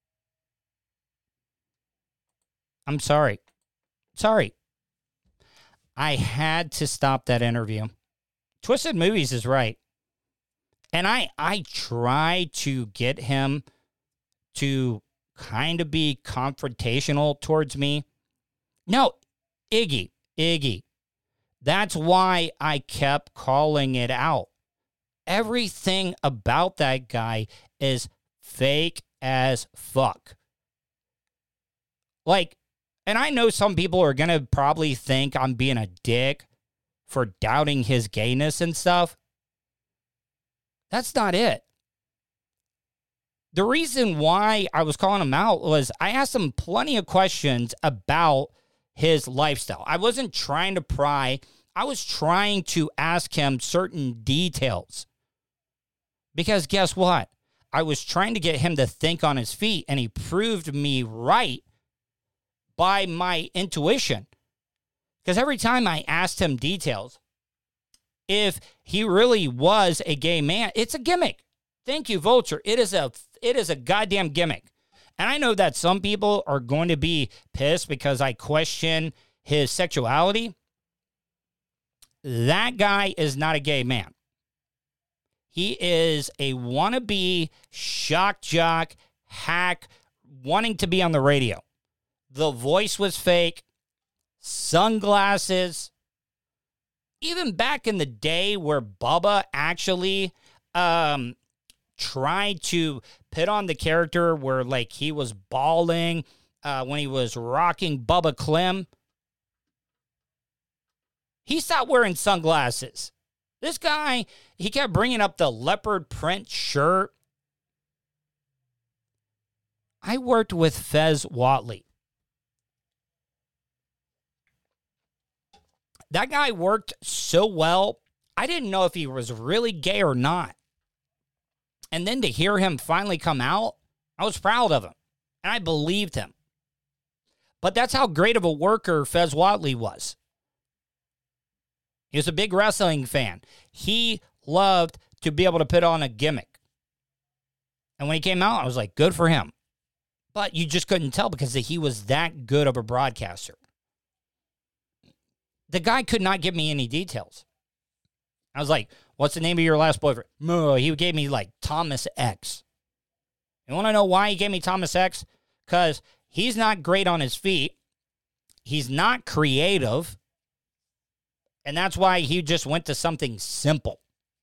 I'm sorry. Sorry. I had to stop that interview. Twisted Movies is right. And I I try to get him to kind of be confrontational towards me. No, Iggy, Iggy. That's why I kept calling it out. Everything about that guy is fake as fuck. Like, and I know some people are going to probably think I'm being a dick for doubting his gayness and stuff. That's not it. The reason why I was calling him out was I asked him plenty of questions about his lifestyle. I wasn't trying to pry. I was trying to ask him certain details. Because guess what? I was trying to get him to think on his feet, and he proved me right by my intuition. Because every time I asked him details, if he really was a gay man, it's a gimmick. Thank you, Vulture. It is a it is a goddamn gimmick. And I know that some people are going to be pissed because I question his sexuality. That guy is not a gay man. He is a wannabe shock jock, hack, wanting to be on the radio. The voice was fake. Sunglasses. Even back in the day where Bubba actually um, tried to put on the character where, like, he was bawling uh, when he was rocking Bubba Clem, he stopped wearing sunglasses. This guy, he kept bringing up the leopard print shirt. I worked with Fez Whatley. That guy worked so well, I didn't know if he was really gay or not. And then to hear him finally come out, I was proud of him. And I believed him. But that's how great of a worker Fez Whatley was. He was a big wrestling fan. He loved to be able to put on a gimmick. And when he came out, I was like, good for him. But you just couldn't tell because he was that good of a broadcaster. The guy could not give me any details. I was like, what's the name of your last boyfriend? No, he gave me like Thomas X. You want to know why he gave me Thomas X? Because he's not great on his feet. He's not creative. And that's why he just went to something simple.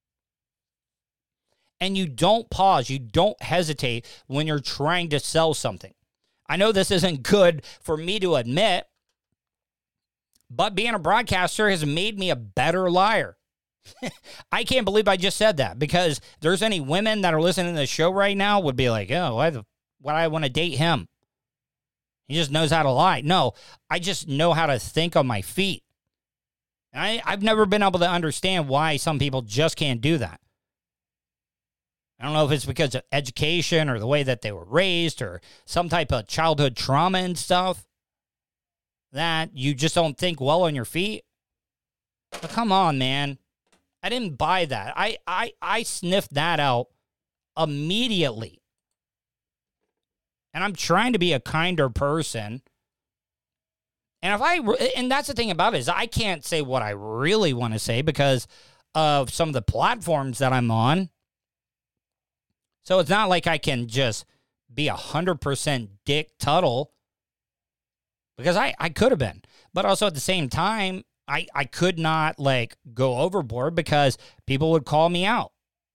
And you don't pause. You don't hesitate when you're trying to sell something. I know this isn't good for me to admit, but being a broadcaster has made me a better liar. I can't believe I just said that, because if there's any women that are listening to the show right now would be like, oh, why the, why do I want to date him? He just knows how to lie. No, I just know how to think on my feet. And I, I've never been able to understand why some people just can't do that. I don't know if it's because of education or the way that they were raised or some type of childhood trauma and stuff, that you just don't think well on your feet. But come on, man. I didn't buy that. I, I, I sniffed that out immediately. And I'm trying to be a kinder person. And if I, and that's the thing about it, is I can't say what I really want to say because of some of the platforms that I'm on. So it's not like I can just be a hundred percent Dick Tuttle, because I, I could have been, but also at the same time, I, I could not like go overboard because people would call me out.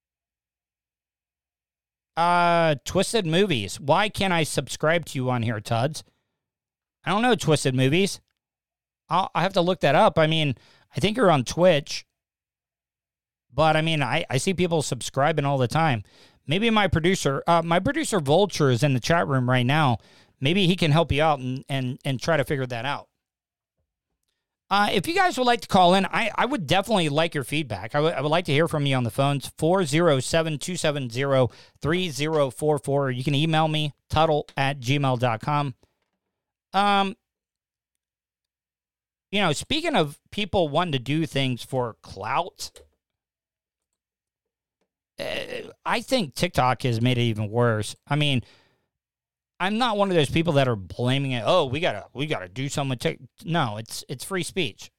Uh, Twisted Movies. Why can't I subscribe to you on here, Tuds? I don't know, Twisted Movies. I'll, I have to look that up. I mean, I think you're on Twitch. But, I mean, I, I see people subscribing all the time. Maybe my producer, uh, my producer Vulture is in the chat room right now. Maybe he can help you out and, and, and try to figure that out. Uh, if you guys would like to call in, I, I would definitely like your feedback. I, w- I would like to hear from you on the phones, four oh seven, two seven zero, three oh four four. You can email me, tuttle at gmail dot com. Um, you know, speaking of people wanting to do things for clout, uh, I think TikTok has made it even worse. I mean, I'm not one of those people that are blaming it. Oh, we gotta, we gotta do something with TikTok. No, it's it's free speech.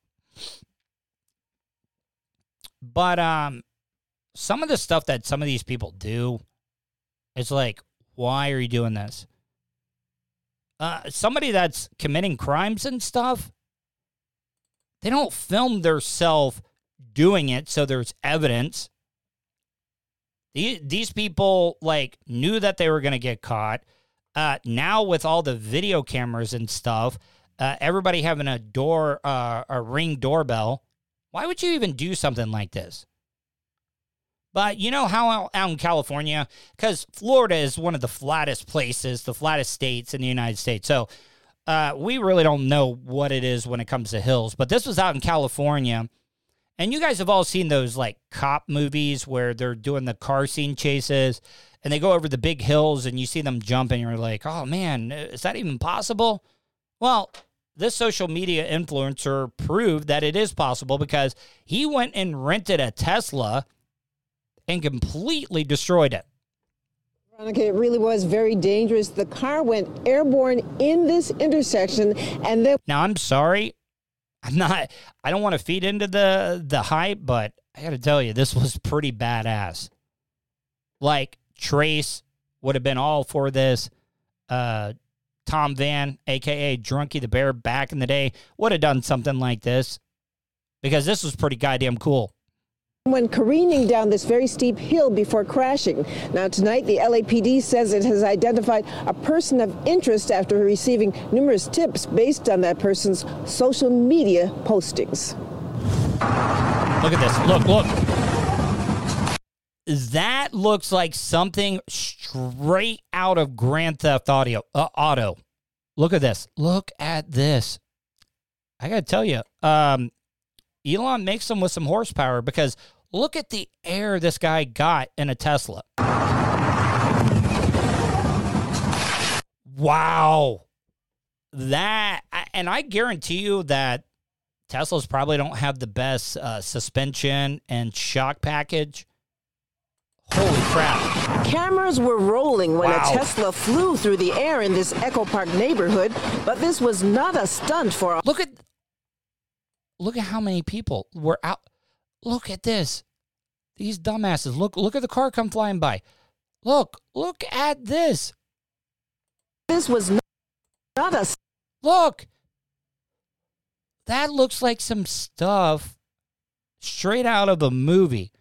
But um, some of the stuff that some of these people do, it's like, why are you doing this? Uh, somebody that's committing crimes and stuff, they don't film themselves doing it, so there's evidence. These these people like knew that they were gonna get caught. Uh, now with all the video cameras and stuff, uh, everybody having a door, uh, a Ring doorbell, why would you even do something like this? But you know how out, out in California, because Florida is one of the flattest places, the flattest states in the United States. So uh, we really don't know what it is when it comes to hills. But this was out in California. And you guys have all seen those like cop movies where they're doing the car scene chases and they go over the big hills and you see them jump and you're like, oh man, is that even possible? Well, this social media influencer proved that it is possible because he went and rented a Tesla and completely destroyed it. Veronica, it really was very dangerous. The car went airborne in this intersection and then... Now, I'm sorry. I'm not, I don't want to feed into the, the hype, but I got to tell you, this was pretty badass. Like, Trace would have been all for this. Uh, Tom Van, a k a. Drunky the Bear, back in the day, would have done something like this because this was pretty goddamn cool. When careening down this very steep hill before crashing. Now, tonight, the L A P D says it has identified a person of interest after receiving numerous tips based on that person's social media postings. Look at this. Look, look. That looks like something straight out of Grand Theft Audio, uh, Auto. Look at this. Look at this. I got to tell you, um, Elon makes them with some horsepower because look at the air this guy got in a Tesla. Wow. That, and I guarantee you that Teslas probably don't have the best uh, suspension and shock package. Holy crap. Cameras were rolling when Wow. a Tesla flew through the air in this Echo Park neighborhood, but this was not a stunt for a... Look at, look at how many people were out. Look at this. These dumbasses. Look, look at the car come flying by. Look, look at this. This was not, not a... Look. That looks like some stuff straight out of a movie.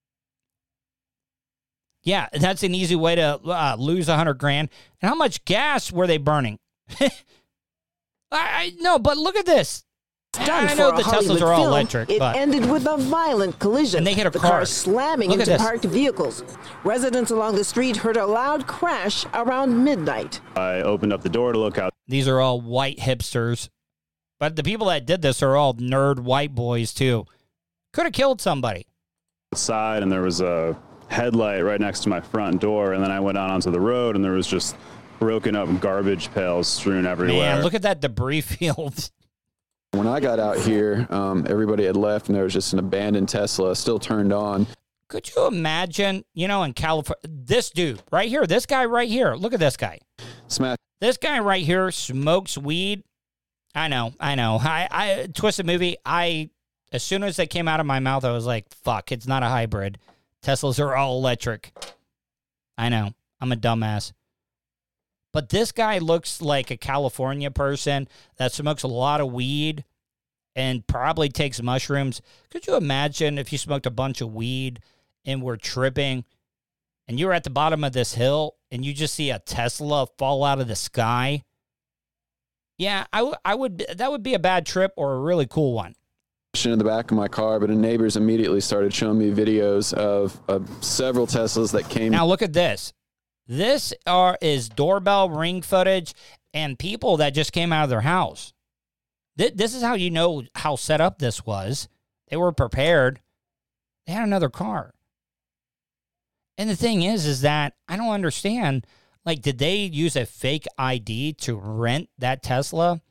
Yeah, that's an easy way to uh, lose a hundred grand. And how much gas were they burning? I, I no, but look at this. Stunned I know for the a Hollywood Teslas are all film, electric, it but ended with a violent collision. And they hit a the car. car slamming Look at into this. parked vehicles. Residents along the street heard a loud crash around midnight. I opened up the door to look out. These are all white hipsters. But the people that did this are all nerd white boys, too. Could have killed somebody. Outside, and there was a headlight right next to my front door, and then I went out onto the road, and there was just broken up garbage pails strewn everywhere. Man, look at that debris field. When I got out here, um, everybody had left, and there was just an abandoned Tesla still turned on. Could you imagine, you know, in California, this dude right here, this guy right here, look at this guy. Smash. This guy right here smokes weed. I know, I know. I, I Twisted Movie, I, as soon as they came out of my mouth, I was like, fuck, it's not a hybrid. Teslas are all electric. I know, I'm a dumbass. But this guy looks like a California person that smokes a lot of weed and probably takes mushrooms. Could you imagine if you smoked a bunch of weed and were tripping and you were at the bottom of this hill and you just see a Tesla fall out of the sky? Yeah, I, w- I would. That would be a bad trip or a really cool one. In the back of my car, but the neighbors immediately started showing me videos of, of several Teslas that came. Now look at this. This are is doorbell ring footage and people that just came out of their house. Th- this is how you know how set up this was. They were prepared. They had another car. And the thing is, is that I don't understand. Like, did they use a fake I D to rent that Tesla?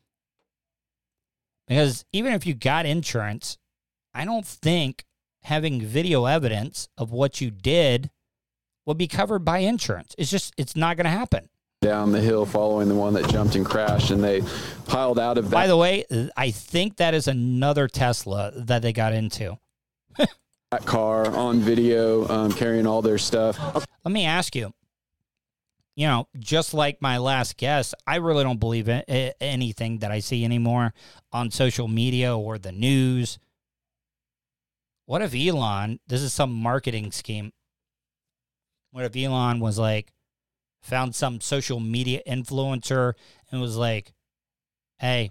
Because even if you got insurance, I don't think having video evidence of what you did will be covered by insurance. It's just, it's not going to happen. Down the hill following the one that jumped and crashed, and they piled out of that. By the way, I think that is another Tesla that they got into. that car on video, um, carrying all their stuff. Let me ask you, you know, just like my last guest, I really don't believe in anything that I see anymore on social media or the news. What if Elon, this is some marketing scheme. What if Elon was like, found some social media influencer and was like, hey,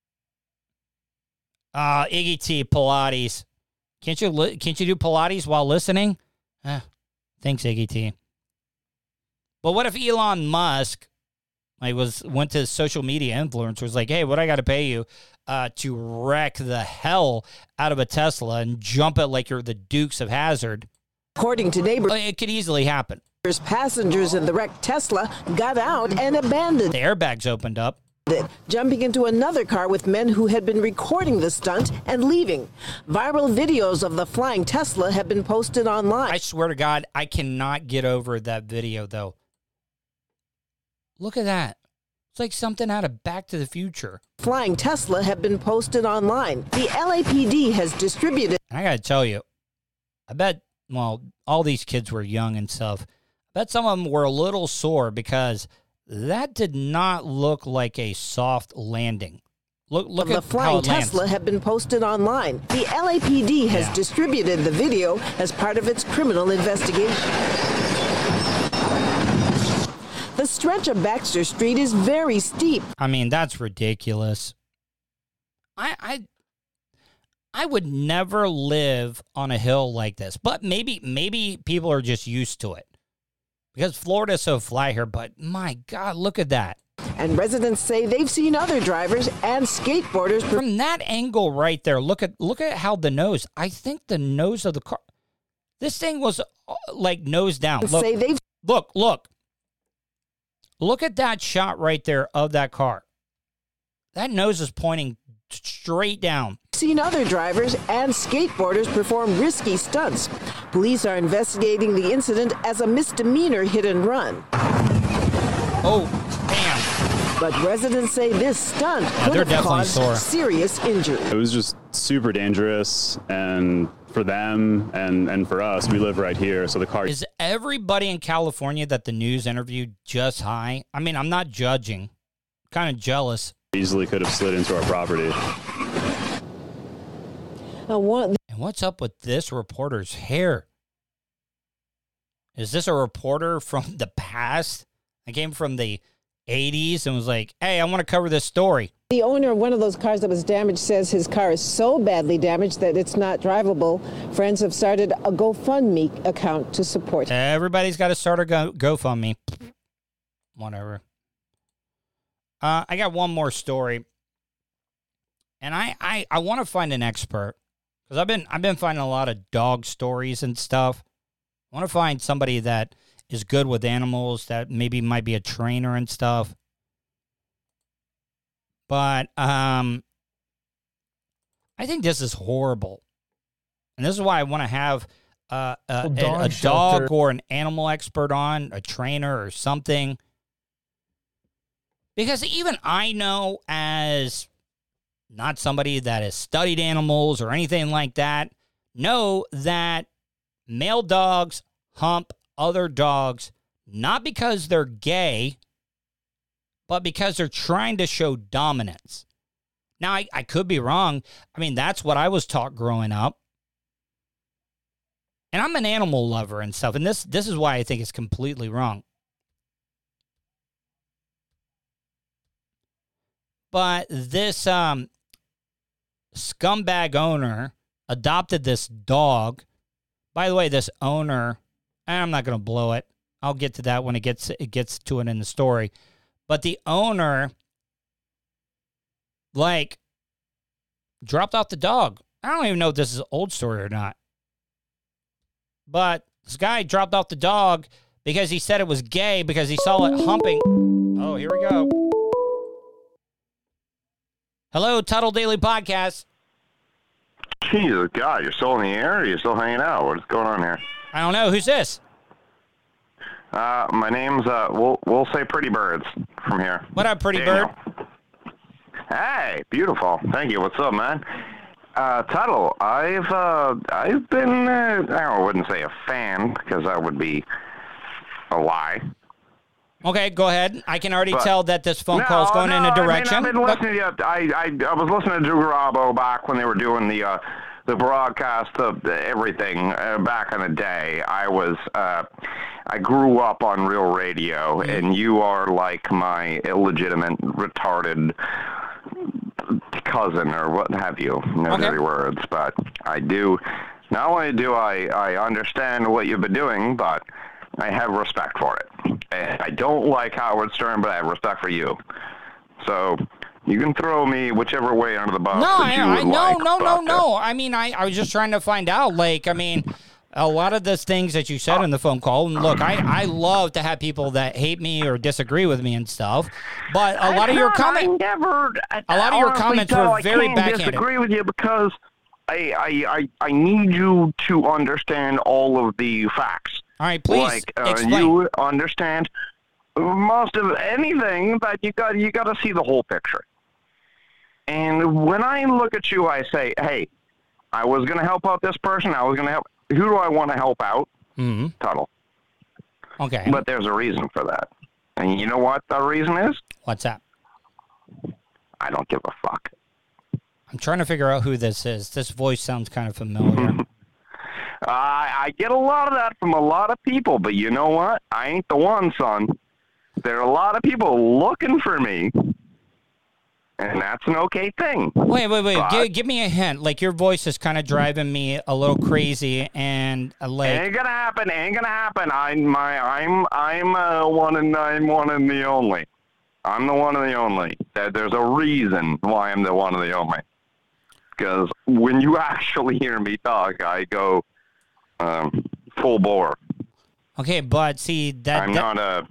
uh, Iggy T, Pilates. Can't you, li- can't you do Pilates while listening? Eh, thanks, Iggy T. But what if Elon Musk like was went to social media influencers was like, hey, what I got to pay you uh, to wreck the hell out of a Tesla and jump it like you're the Dukes of Hazzard? According to neighbors, it could easily happen. Passengers in the wrecked Tesla got out and abandoned The airbags opened up. it, jumping into another car with men who had been recording the stunt and leaving. Viral videos of the flying Tesla have been posted online. I swear to God, I cannot get over that video, though. Look at that. It's like something out of Back to the Future. Flying Tesla have been posted online. The L A P D has distributed. And I got to tell you, I bet, well, all these kids were young and stuff. I bet some of them were a little sore because that did not look like a soft landing. Look, look the at flying how it lands. Tesla have been posted online. The L A P D has Yeah. distributed the video as part of its criminal investigation. The stretch of Baxter Street is very steep. I mean, that's ridiculous. I, I, I would never live on a hill like this, but maybe, maybe people are just used to it because Florida's so flat here. But my God, look at that! And residents say they've seen other drivers and skateboarders From that angle right there, look at look at how the nose. I think the nose of the car. This thing was uh, like nose down. Look, say they've look, look. Look at that shot right there of that car. That nose is pointing straight down. seen other drivers and skateboarders perform risky stunts. Police are investigating the incident as a misdemeanor hit and run. Oh, damn. But residents say this stunt Yeah, could they're have definitely caused sore. serious injury. It was just super dangerous, and for them and, and for us, we live right here, so the car Is everybody in California that the news interviewed just high? I mean, I'm not judging. Kind of jealous. easily could have slid into our property. Uh, one, And what's up with this reporter's hair? Is this a reporter from the past? I came from the eighties and was like, hey, I want to cover this story. The owner of one of those cars that was damaged says his car is so badly damaged that it's not drivable. Friends have started a GoFundMe account to support. Everybody's got to start a Go GoFundMe. Whatever. Uh, I got one more story, and I I, I want to find an expert because I've been I've been finding a lot of dog stories and stuff. I want to find somebody that is good with animals, that maybe might be a trainer and stuff. But um, I think this is horrible. And this is why I want to have uh, a, Well, a, a dog dog or an animal expert on, a trainer or something. Because even I know, as not somebody that has studied animals or anything like that, know that male dogs hump other dogs, not because they're gay, but because they're trying to show dominance. Now, I, I could be wrong. I mean, that's what I was taught growing up. And I'm an animal lover and stuff, and this this is why I think it's completely wrong. But this um, scumbag owner adopted this dog. By the way, this owner, I'm not going to blow it. I'll get to that when it gets it gets to it in the story. But the owner, like, dropped off the dog. I don't even know if this is an old story or not. But this guy dropped off the dog because he said it was gay because he saw it humping. Oh, here we go. Hello, Tuttle Daily Podcast. Jesus, God, you're still in the air or you're still hanging out? What's going on here? I don't know. Who's this? Uh, my name's, uh, we'll, we'll say Pretty Birds from here. What up, Pretty Daniel. Bird? Hey, beautiful. Thank you. What's up, man? Uh, Tuttle, I've, uh, I've been, uh, I wouldn't say a fan because that would be a lie. Okay, go ahead. I can already But, tell that this phone no, call is going no, in a direction. I mean, I've been but- listening to you. I, I, I was listening to Drew Garabo back when they were doing the, uh, the broadcast of everything uh, back in the day. I was, uh, I grew up on Real Radio, mm-hmm. and you are like my illegitimate, retarded cousin or what have you. No Okay. dirty words, but I do. Not only do I, I understand what you've been doing, but I have respect for it. And I don't like Howard Stern, but I have respect for you. So you can throw me whichever way under the bus. No, that you I, I, would no, like, no, no, but, uh, no. I mean, I, I was just trying to find out. Like, I mean, a lot of the things that you said in the phone call, and look, I, I love to have people that hate me or disagree with me and stuff, but a lot of your comments, never, a lot of your honestly, comments Joe, were very I can't backhanded. disagree with you because I, I, I, I need you to understand all of the facts. All right, please like, uh, explain. You understand most of anything, but you got you got to see the whole picture. And when I look at you, I say, hey, I was going to help out this person. I was going to help. Who do I want to help out? Mm-hmm. Tuttle. Okay. But there's a reason for that. And you know what the reason is? What's that? I don't give a fuck. I'm trying to figure out who this is. This voice sounds kind of familiar. I, I get a lot of that from a lot of people, but you know what? I ain't the one, son. There are a lot of people looking for me, and that's an okay thing. Wait, wait, wait. But Give, give me a hint. Like, your voice is kind of driving me a little crazy, and uh, like, ain't gonna happen. Ain't gonna happen. I'm my. I'm. I'm uh, one and I'm one and the only. I'm the one and the only. There's a reason why I'm the one and the only. Because when you actually hear me talk, I go um, full bore. okay, but see that. I'm that not a.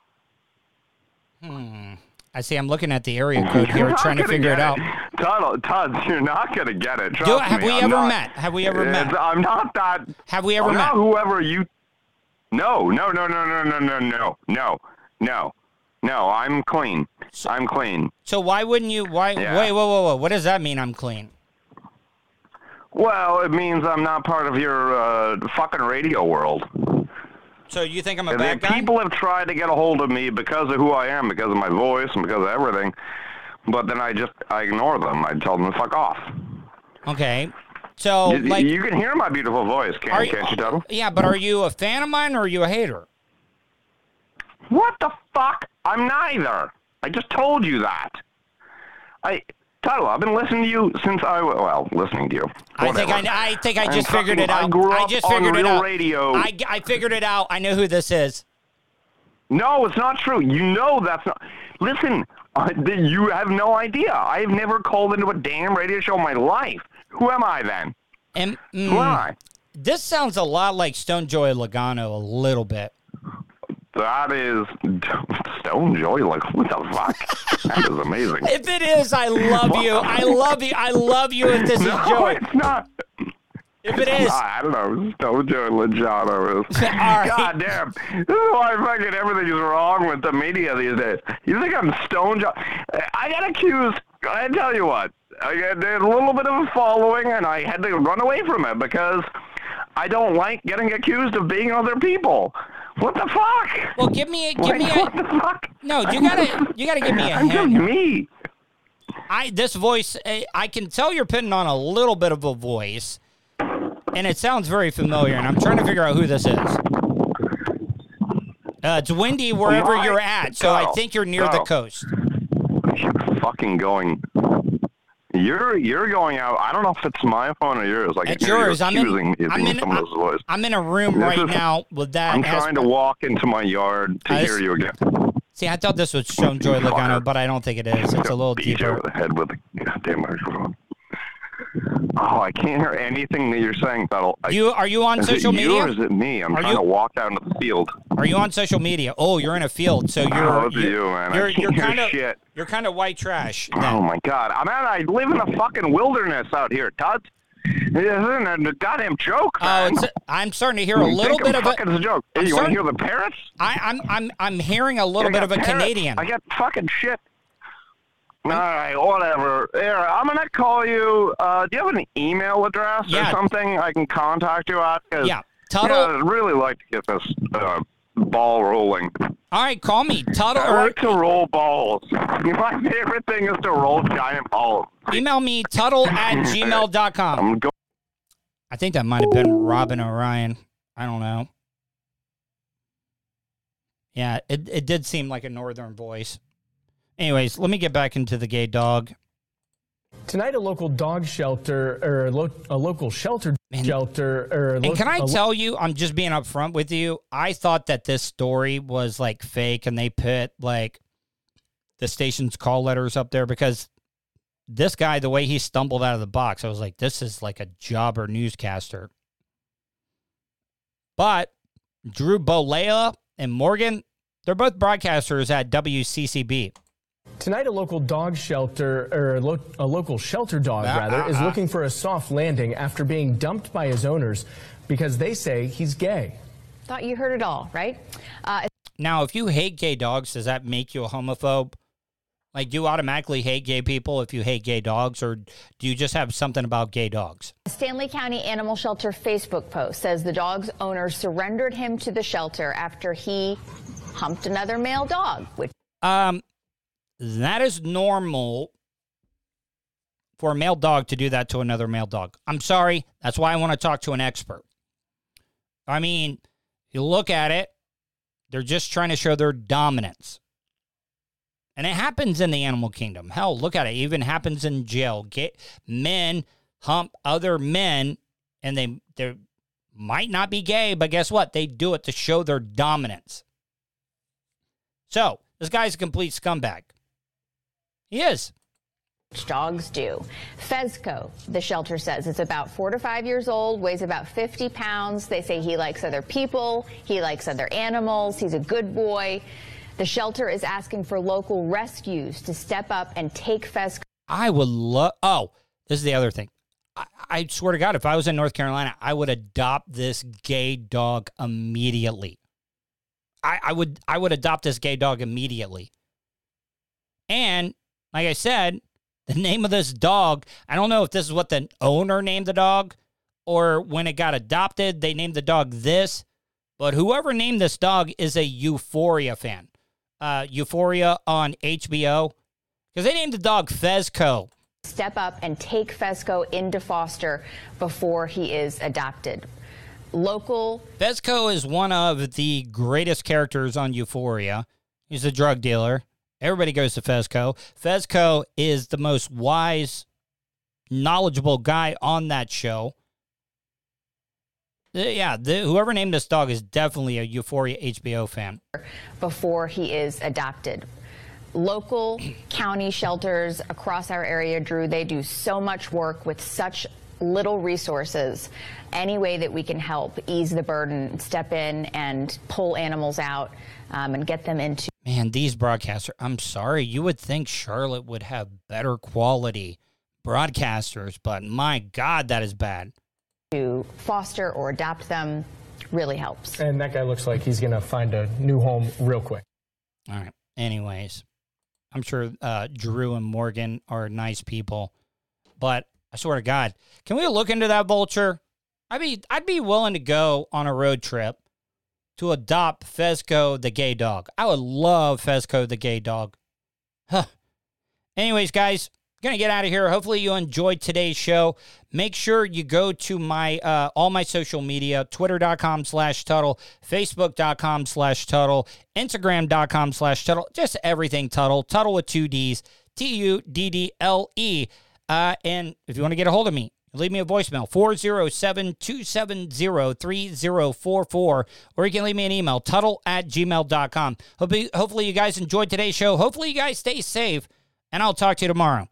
Hmm. I see. I'm looking at the area code here, trying to figure it out. Todd, Todd, you're not gonna get it. Trust Do, have me, we I'm ever not, met? Have we ever met? it's- I'm not that. Have we ever I'm met? not whoever you. No, no, no, no, no, no, no, no, no, no, no. I'm clean. I'm clean. So why wouldn't you? Why? Yeah. Wait, whoa, whoa, whoa. What does that mean? I'm clean. Well, it means I'm not part of your uh, fucking radio world. So you think I'm a And bad then guy? people have tried to get a hold of me because of who I am, because of my voice, and because of everything. But then I just I ignore them. I tell them to fuck off. Okay. So you, like, you can hear my beautiful voice, can't, are you, can't you, Tuttle? yeah, but are you a fan of mine or are you a hater? What the fuck? I'm neither. I just told you that. I, Tuttle, I've been listening to you since I, well, listening to you. I think I, I think I just I'm figured fucking, it out. I grew up I just on figured real it out. radio. I, I figured it out. I know who this is. No, it's not true. You know that's not. Listen, uh, you have no idea. I've never called into a damn radio show in my life. Who am I then? And, mm, Who am I? This sounds a lot like Stone Joy Logano a little bit. That is Stone Joy. Like, what the fuck? That is amazing. If it is, I love you. I love you. I love you if this no, is Joy. it's not. If it is. I don't know. Stone Joy Logano is. right. God damn. This is why fucking everything is wrong with the media these days. You think I'm Stone Joy? I got accused. I tell you what. I got a little bit of a following, and I had to run away from it because I don't like getting accused of being other people. What the fuck? Well, give me a give like, me a. What the fuck? No, you gotta you gotta give me a I'm hint. just me. I this voice, I can tell you're putting on a little bit of a voice, and it sounds very familiar. And I'm trying to figure out who this is. Uh, it's windy wherever My, you're at, so no, I think you're near no. the coast. You're fucking going. You're you're going out. I don't know if it's my phone or yours. Like it's yours. I'm in. I'm in. Someone's voice. I'm in a room This right is, now with that. I'm aspect. trying to walk into my yard to uh, hear you again. See, I thought this was Stone Joy Logano, but I don't think it is. It's a little beat you deeper. over the head with a goddamn microphone. Oh, I can't hear anything that you're saying, Tuttle. You are you on is social it you media? Or is it me? I'm are trying you, to walk out into the field. Are you on social media? Oh, you're in a field, so you're. Oh, it's you're, you, man. You're, I can't you're hear kind of shit. You're kind of white trash. Then. Oh my God! I mean, I live in the fucking wilderness out here, Todd. This isn't a goddamn joke, man. Oh, it's a, I'm starting to hear a you little think bit I'm of fucking a. a joke. Hey, I'm you want to starting, hear the parrots? I, I'm I'm I'm hearing a little bit of a parrots. Canadian. I got fucking shit. All right, whatever. Here, I'm gonna call you. Uh, do you have an email address yeah. or something I can contact you at? Yeah, Tuttle. Yeah, I'd really like to get this uh, ball rolling. All right, call me Tuttle. I like to roll balls. My favorite thing is to roll giant balls. Email me Tuttle at gmail dot com. I'm go- I think that might have been Robin Orion. I don't know. Yeah, it it did seem like a northern voice. Anyways, let me get back into the gay dog. Tonight, a local dog shelter or a, lo- a local shelter Man. shelter or and lo- can I lo- tell you, I'm just being upfront with you. I thought that this story was like fake, and they put like the station's call letters up there because this guy, the way he stumbled out of the box, I was like, this is like a jobber newscaster. But Drew Bolea and Morgan, they're both broadcasters at W C C B. Tonight, a local dog shelter, or a, lo- a local shelter dog, uh, rather, uh, is uh. looking for a soft landing after being dumped by his owners because they say he's gay. Thought you heard it all, right? Uh, now, if you hate gay dogs, does that make you a homophobe? Like, do you automatically hate gay people if you hate gay dogs, or do you just have something about gay dogs? A Stanley County Animal Shelter Facebook post says the dog's owner surrendered him to the shelter after he humped another male dog. Which um, that is normal for a male dog to do that to another male dog. I'm sorry. That's why I want to talk to an expert. I mean, you look at it, they're just trying to show their dominance. And it happens in the animal kingdom. Hell, look at it. It even happens in jail. Get, men hump other men, and they they might not be gay, but guess what? They do it to show their dominance. So, this guy's a complete scumbag. He is. Dogs do. Fezco, the shelter says, is about four to five years old, weighs about fifty pounds. They say he likes other people. He likes other animals. He's a good boy. The shelter is asking for local rescues to step up and take Fezco. I would love... Oh, this is the other thing. I, I swear to God, if I was in North Carolina, I would adopt this gay dog immediately. I, I would I would adopt this gay dog immediately. And, like I said, the name of this dog, I don't know if this is what the owner named the dog, or when it got adopted, they named the dog this. But whoever named this dog is a Euphoria fan. Uh, Euphoria on H B O, because they named the dog Fezco. Step up and take Fezco into foster before he is adopted. Local. Fezco is one of the greatest characters on Euphoria. He's a drug dealer, Everybody goes to Fezco. Fezco is the most wise, knowledgeable guy on that show. Uh, yeah, the, whoever named this dog is definitely a Euphoria H B O fan. Before he is adopted. Local county shelters across our area, Drew, they do so much work with such little resources. Any way that we can help ease the burden, step in and pull animals out um, and get them into. Man, these broadcasters, I'm sorry, you would think Charlotte would have better quality broadcasters, but my God, that is bad. To foster or adopt them really helps. And that guy looks like he's going to find a new home real quick. All right. Anyways, I'm sure uh, Drew and Morgan are nice people, but I swear to God, can we look into that vulture? I'd be, I'd be willing to go on a road trip to adopt Fezco the gay dog. I would love Fezco the gay dog. Huh. Anyways, guys, I'm going to get out of here. Hopefully you enjoyed today's show. Make sure you go to my uh, all my social media, twitter.com slash Tuttle, facebook.com slash Tuttle, instagram.com slash Tuttle, just everything Tuttle, Tuttle with two D's, T U D D L E. Uh, and if you want to get a hold of me, leave me a voicemail, four oh seven, two seven zero, three oh four four, or you can leave me an email, tuttle at gmail dot com. Hopefully, hopefully you guys enjoyed today's show. Hopefully you guys stay safe, and I'll talk to you tomorrow.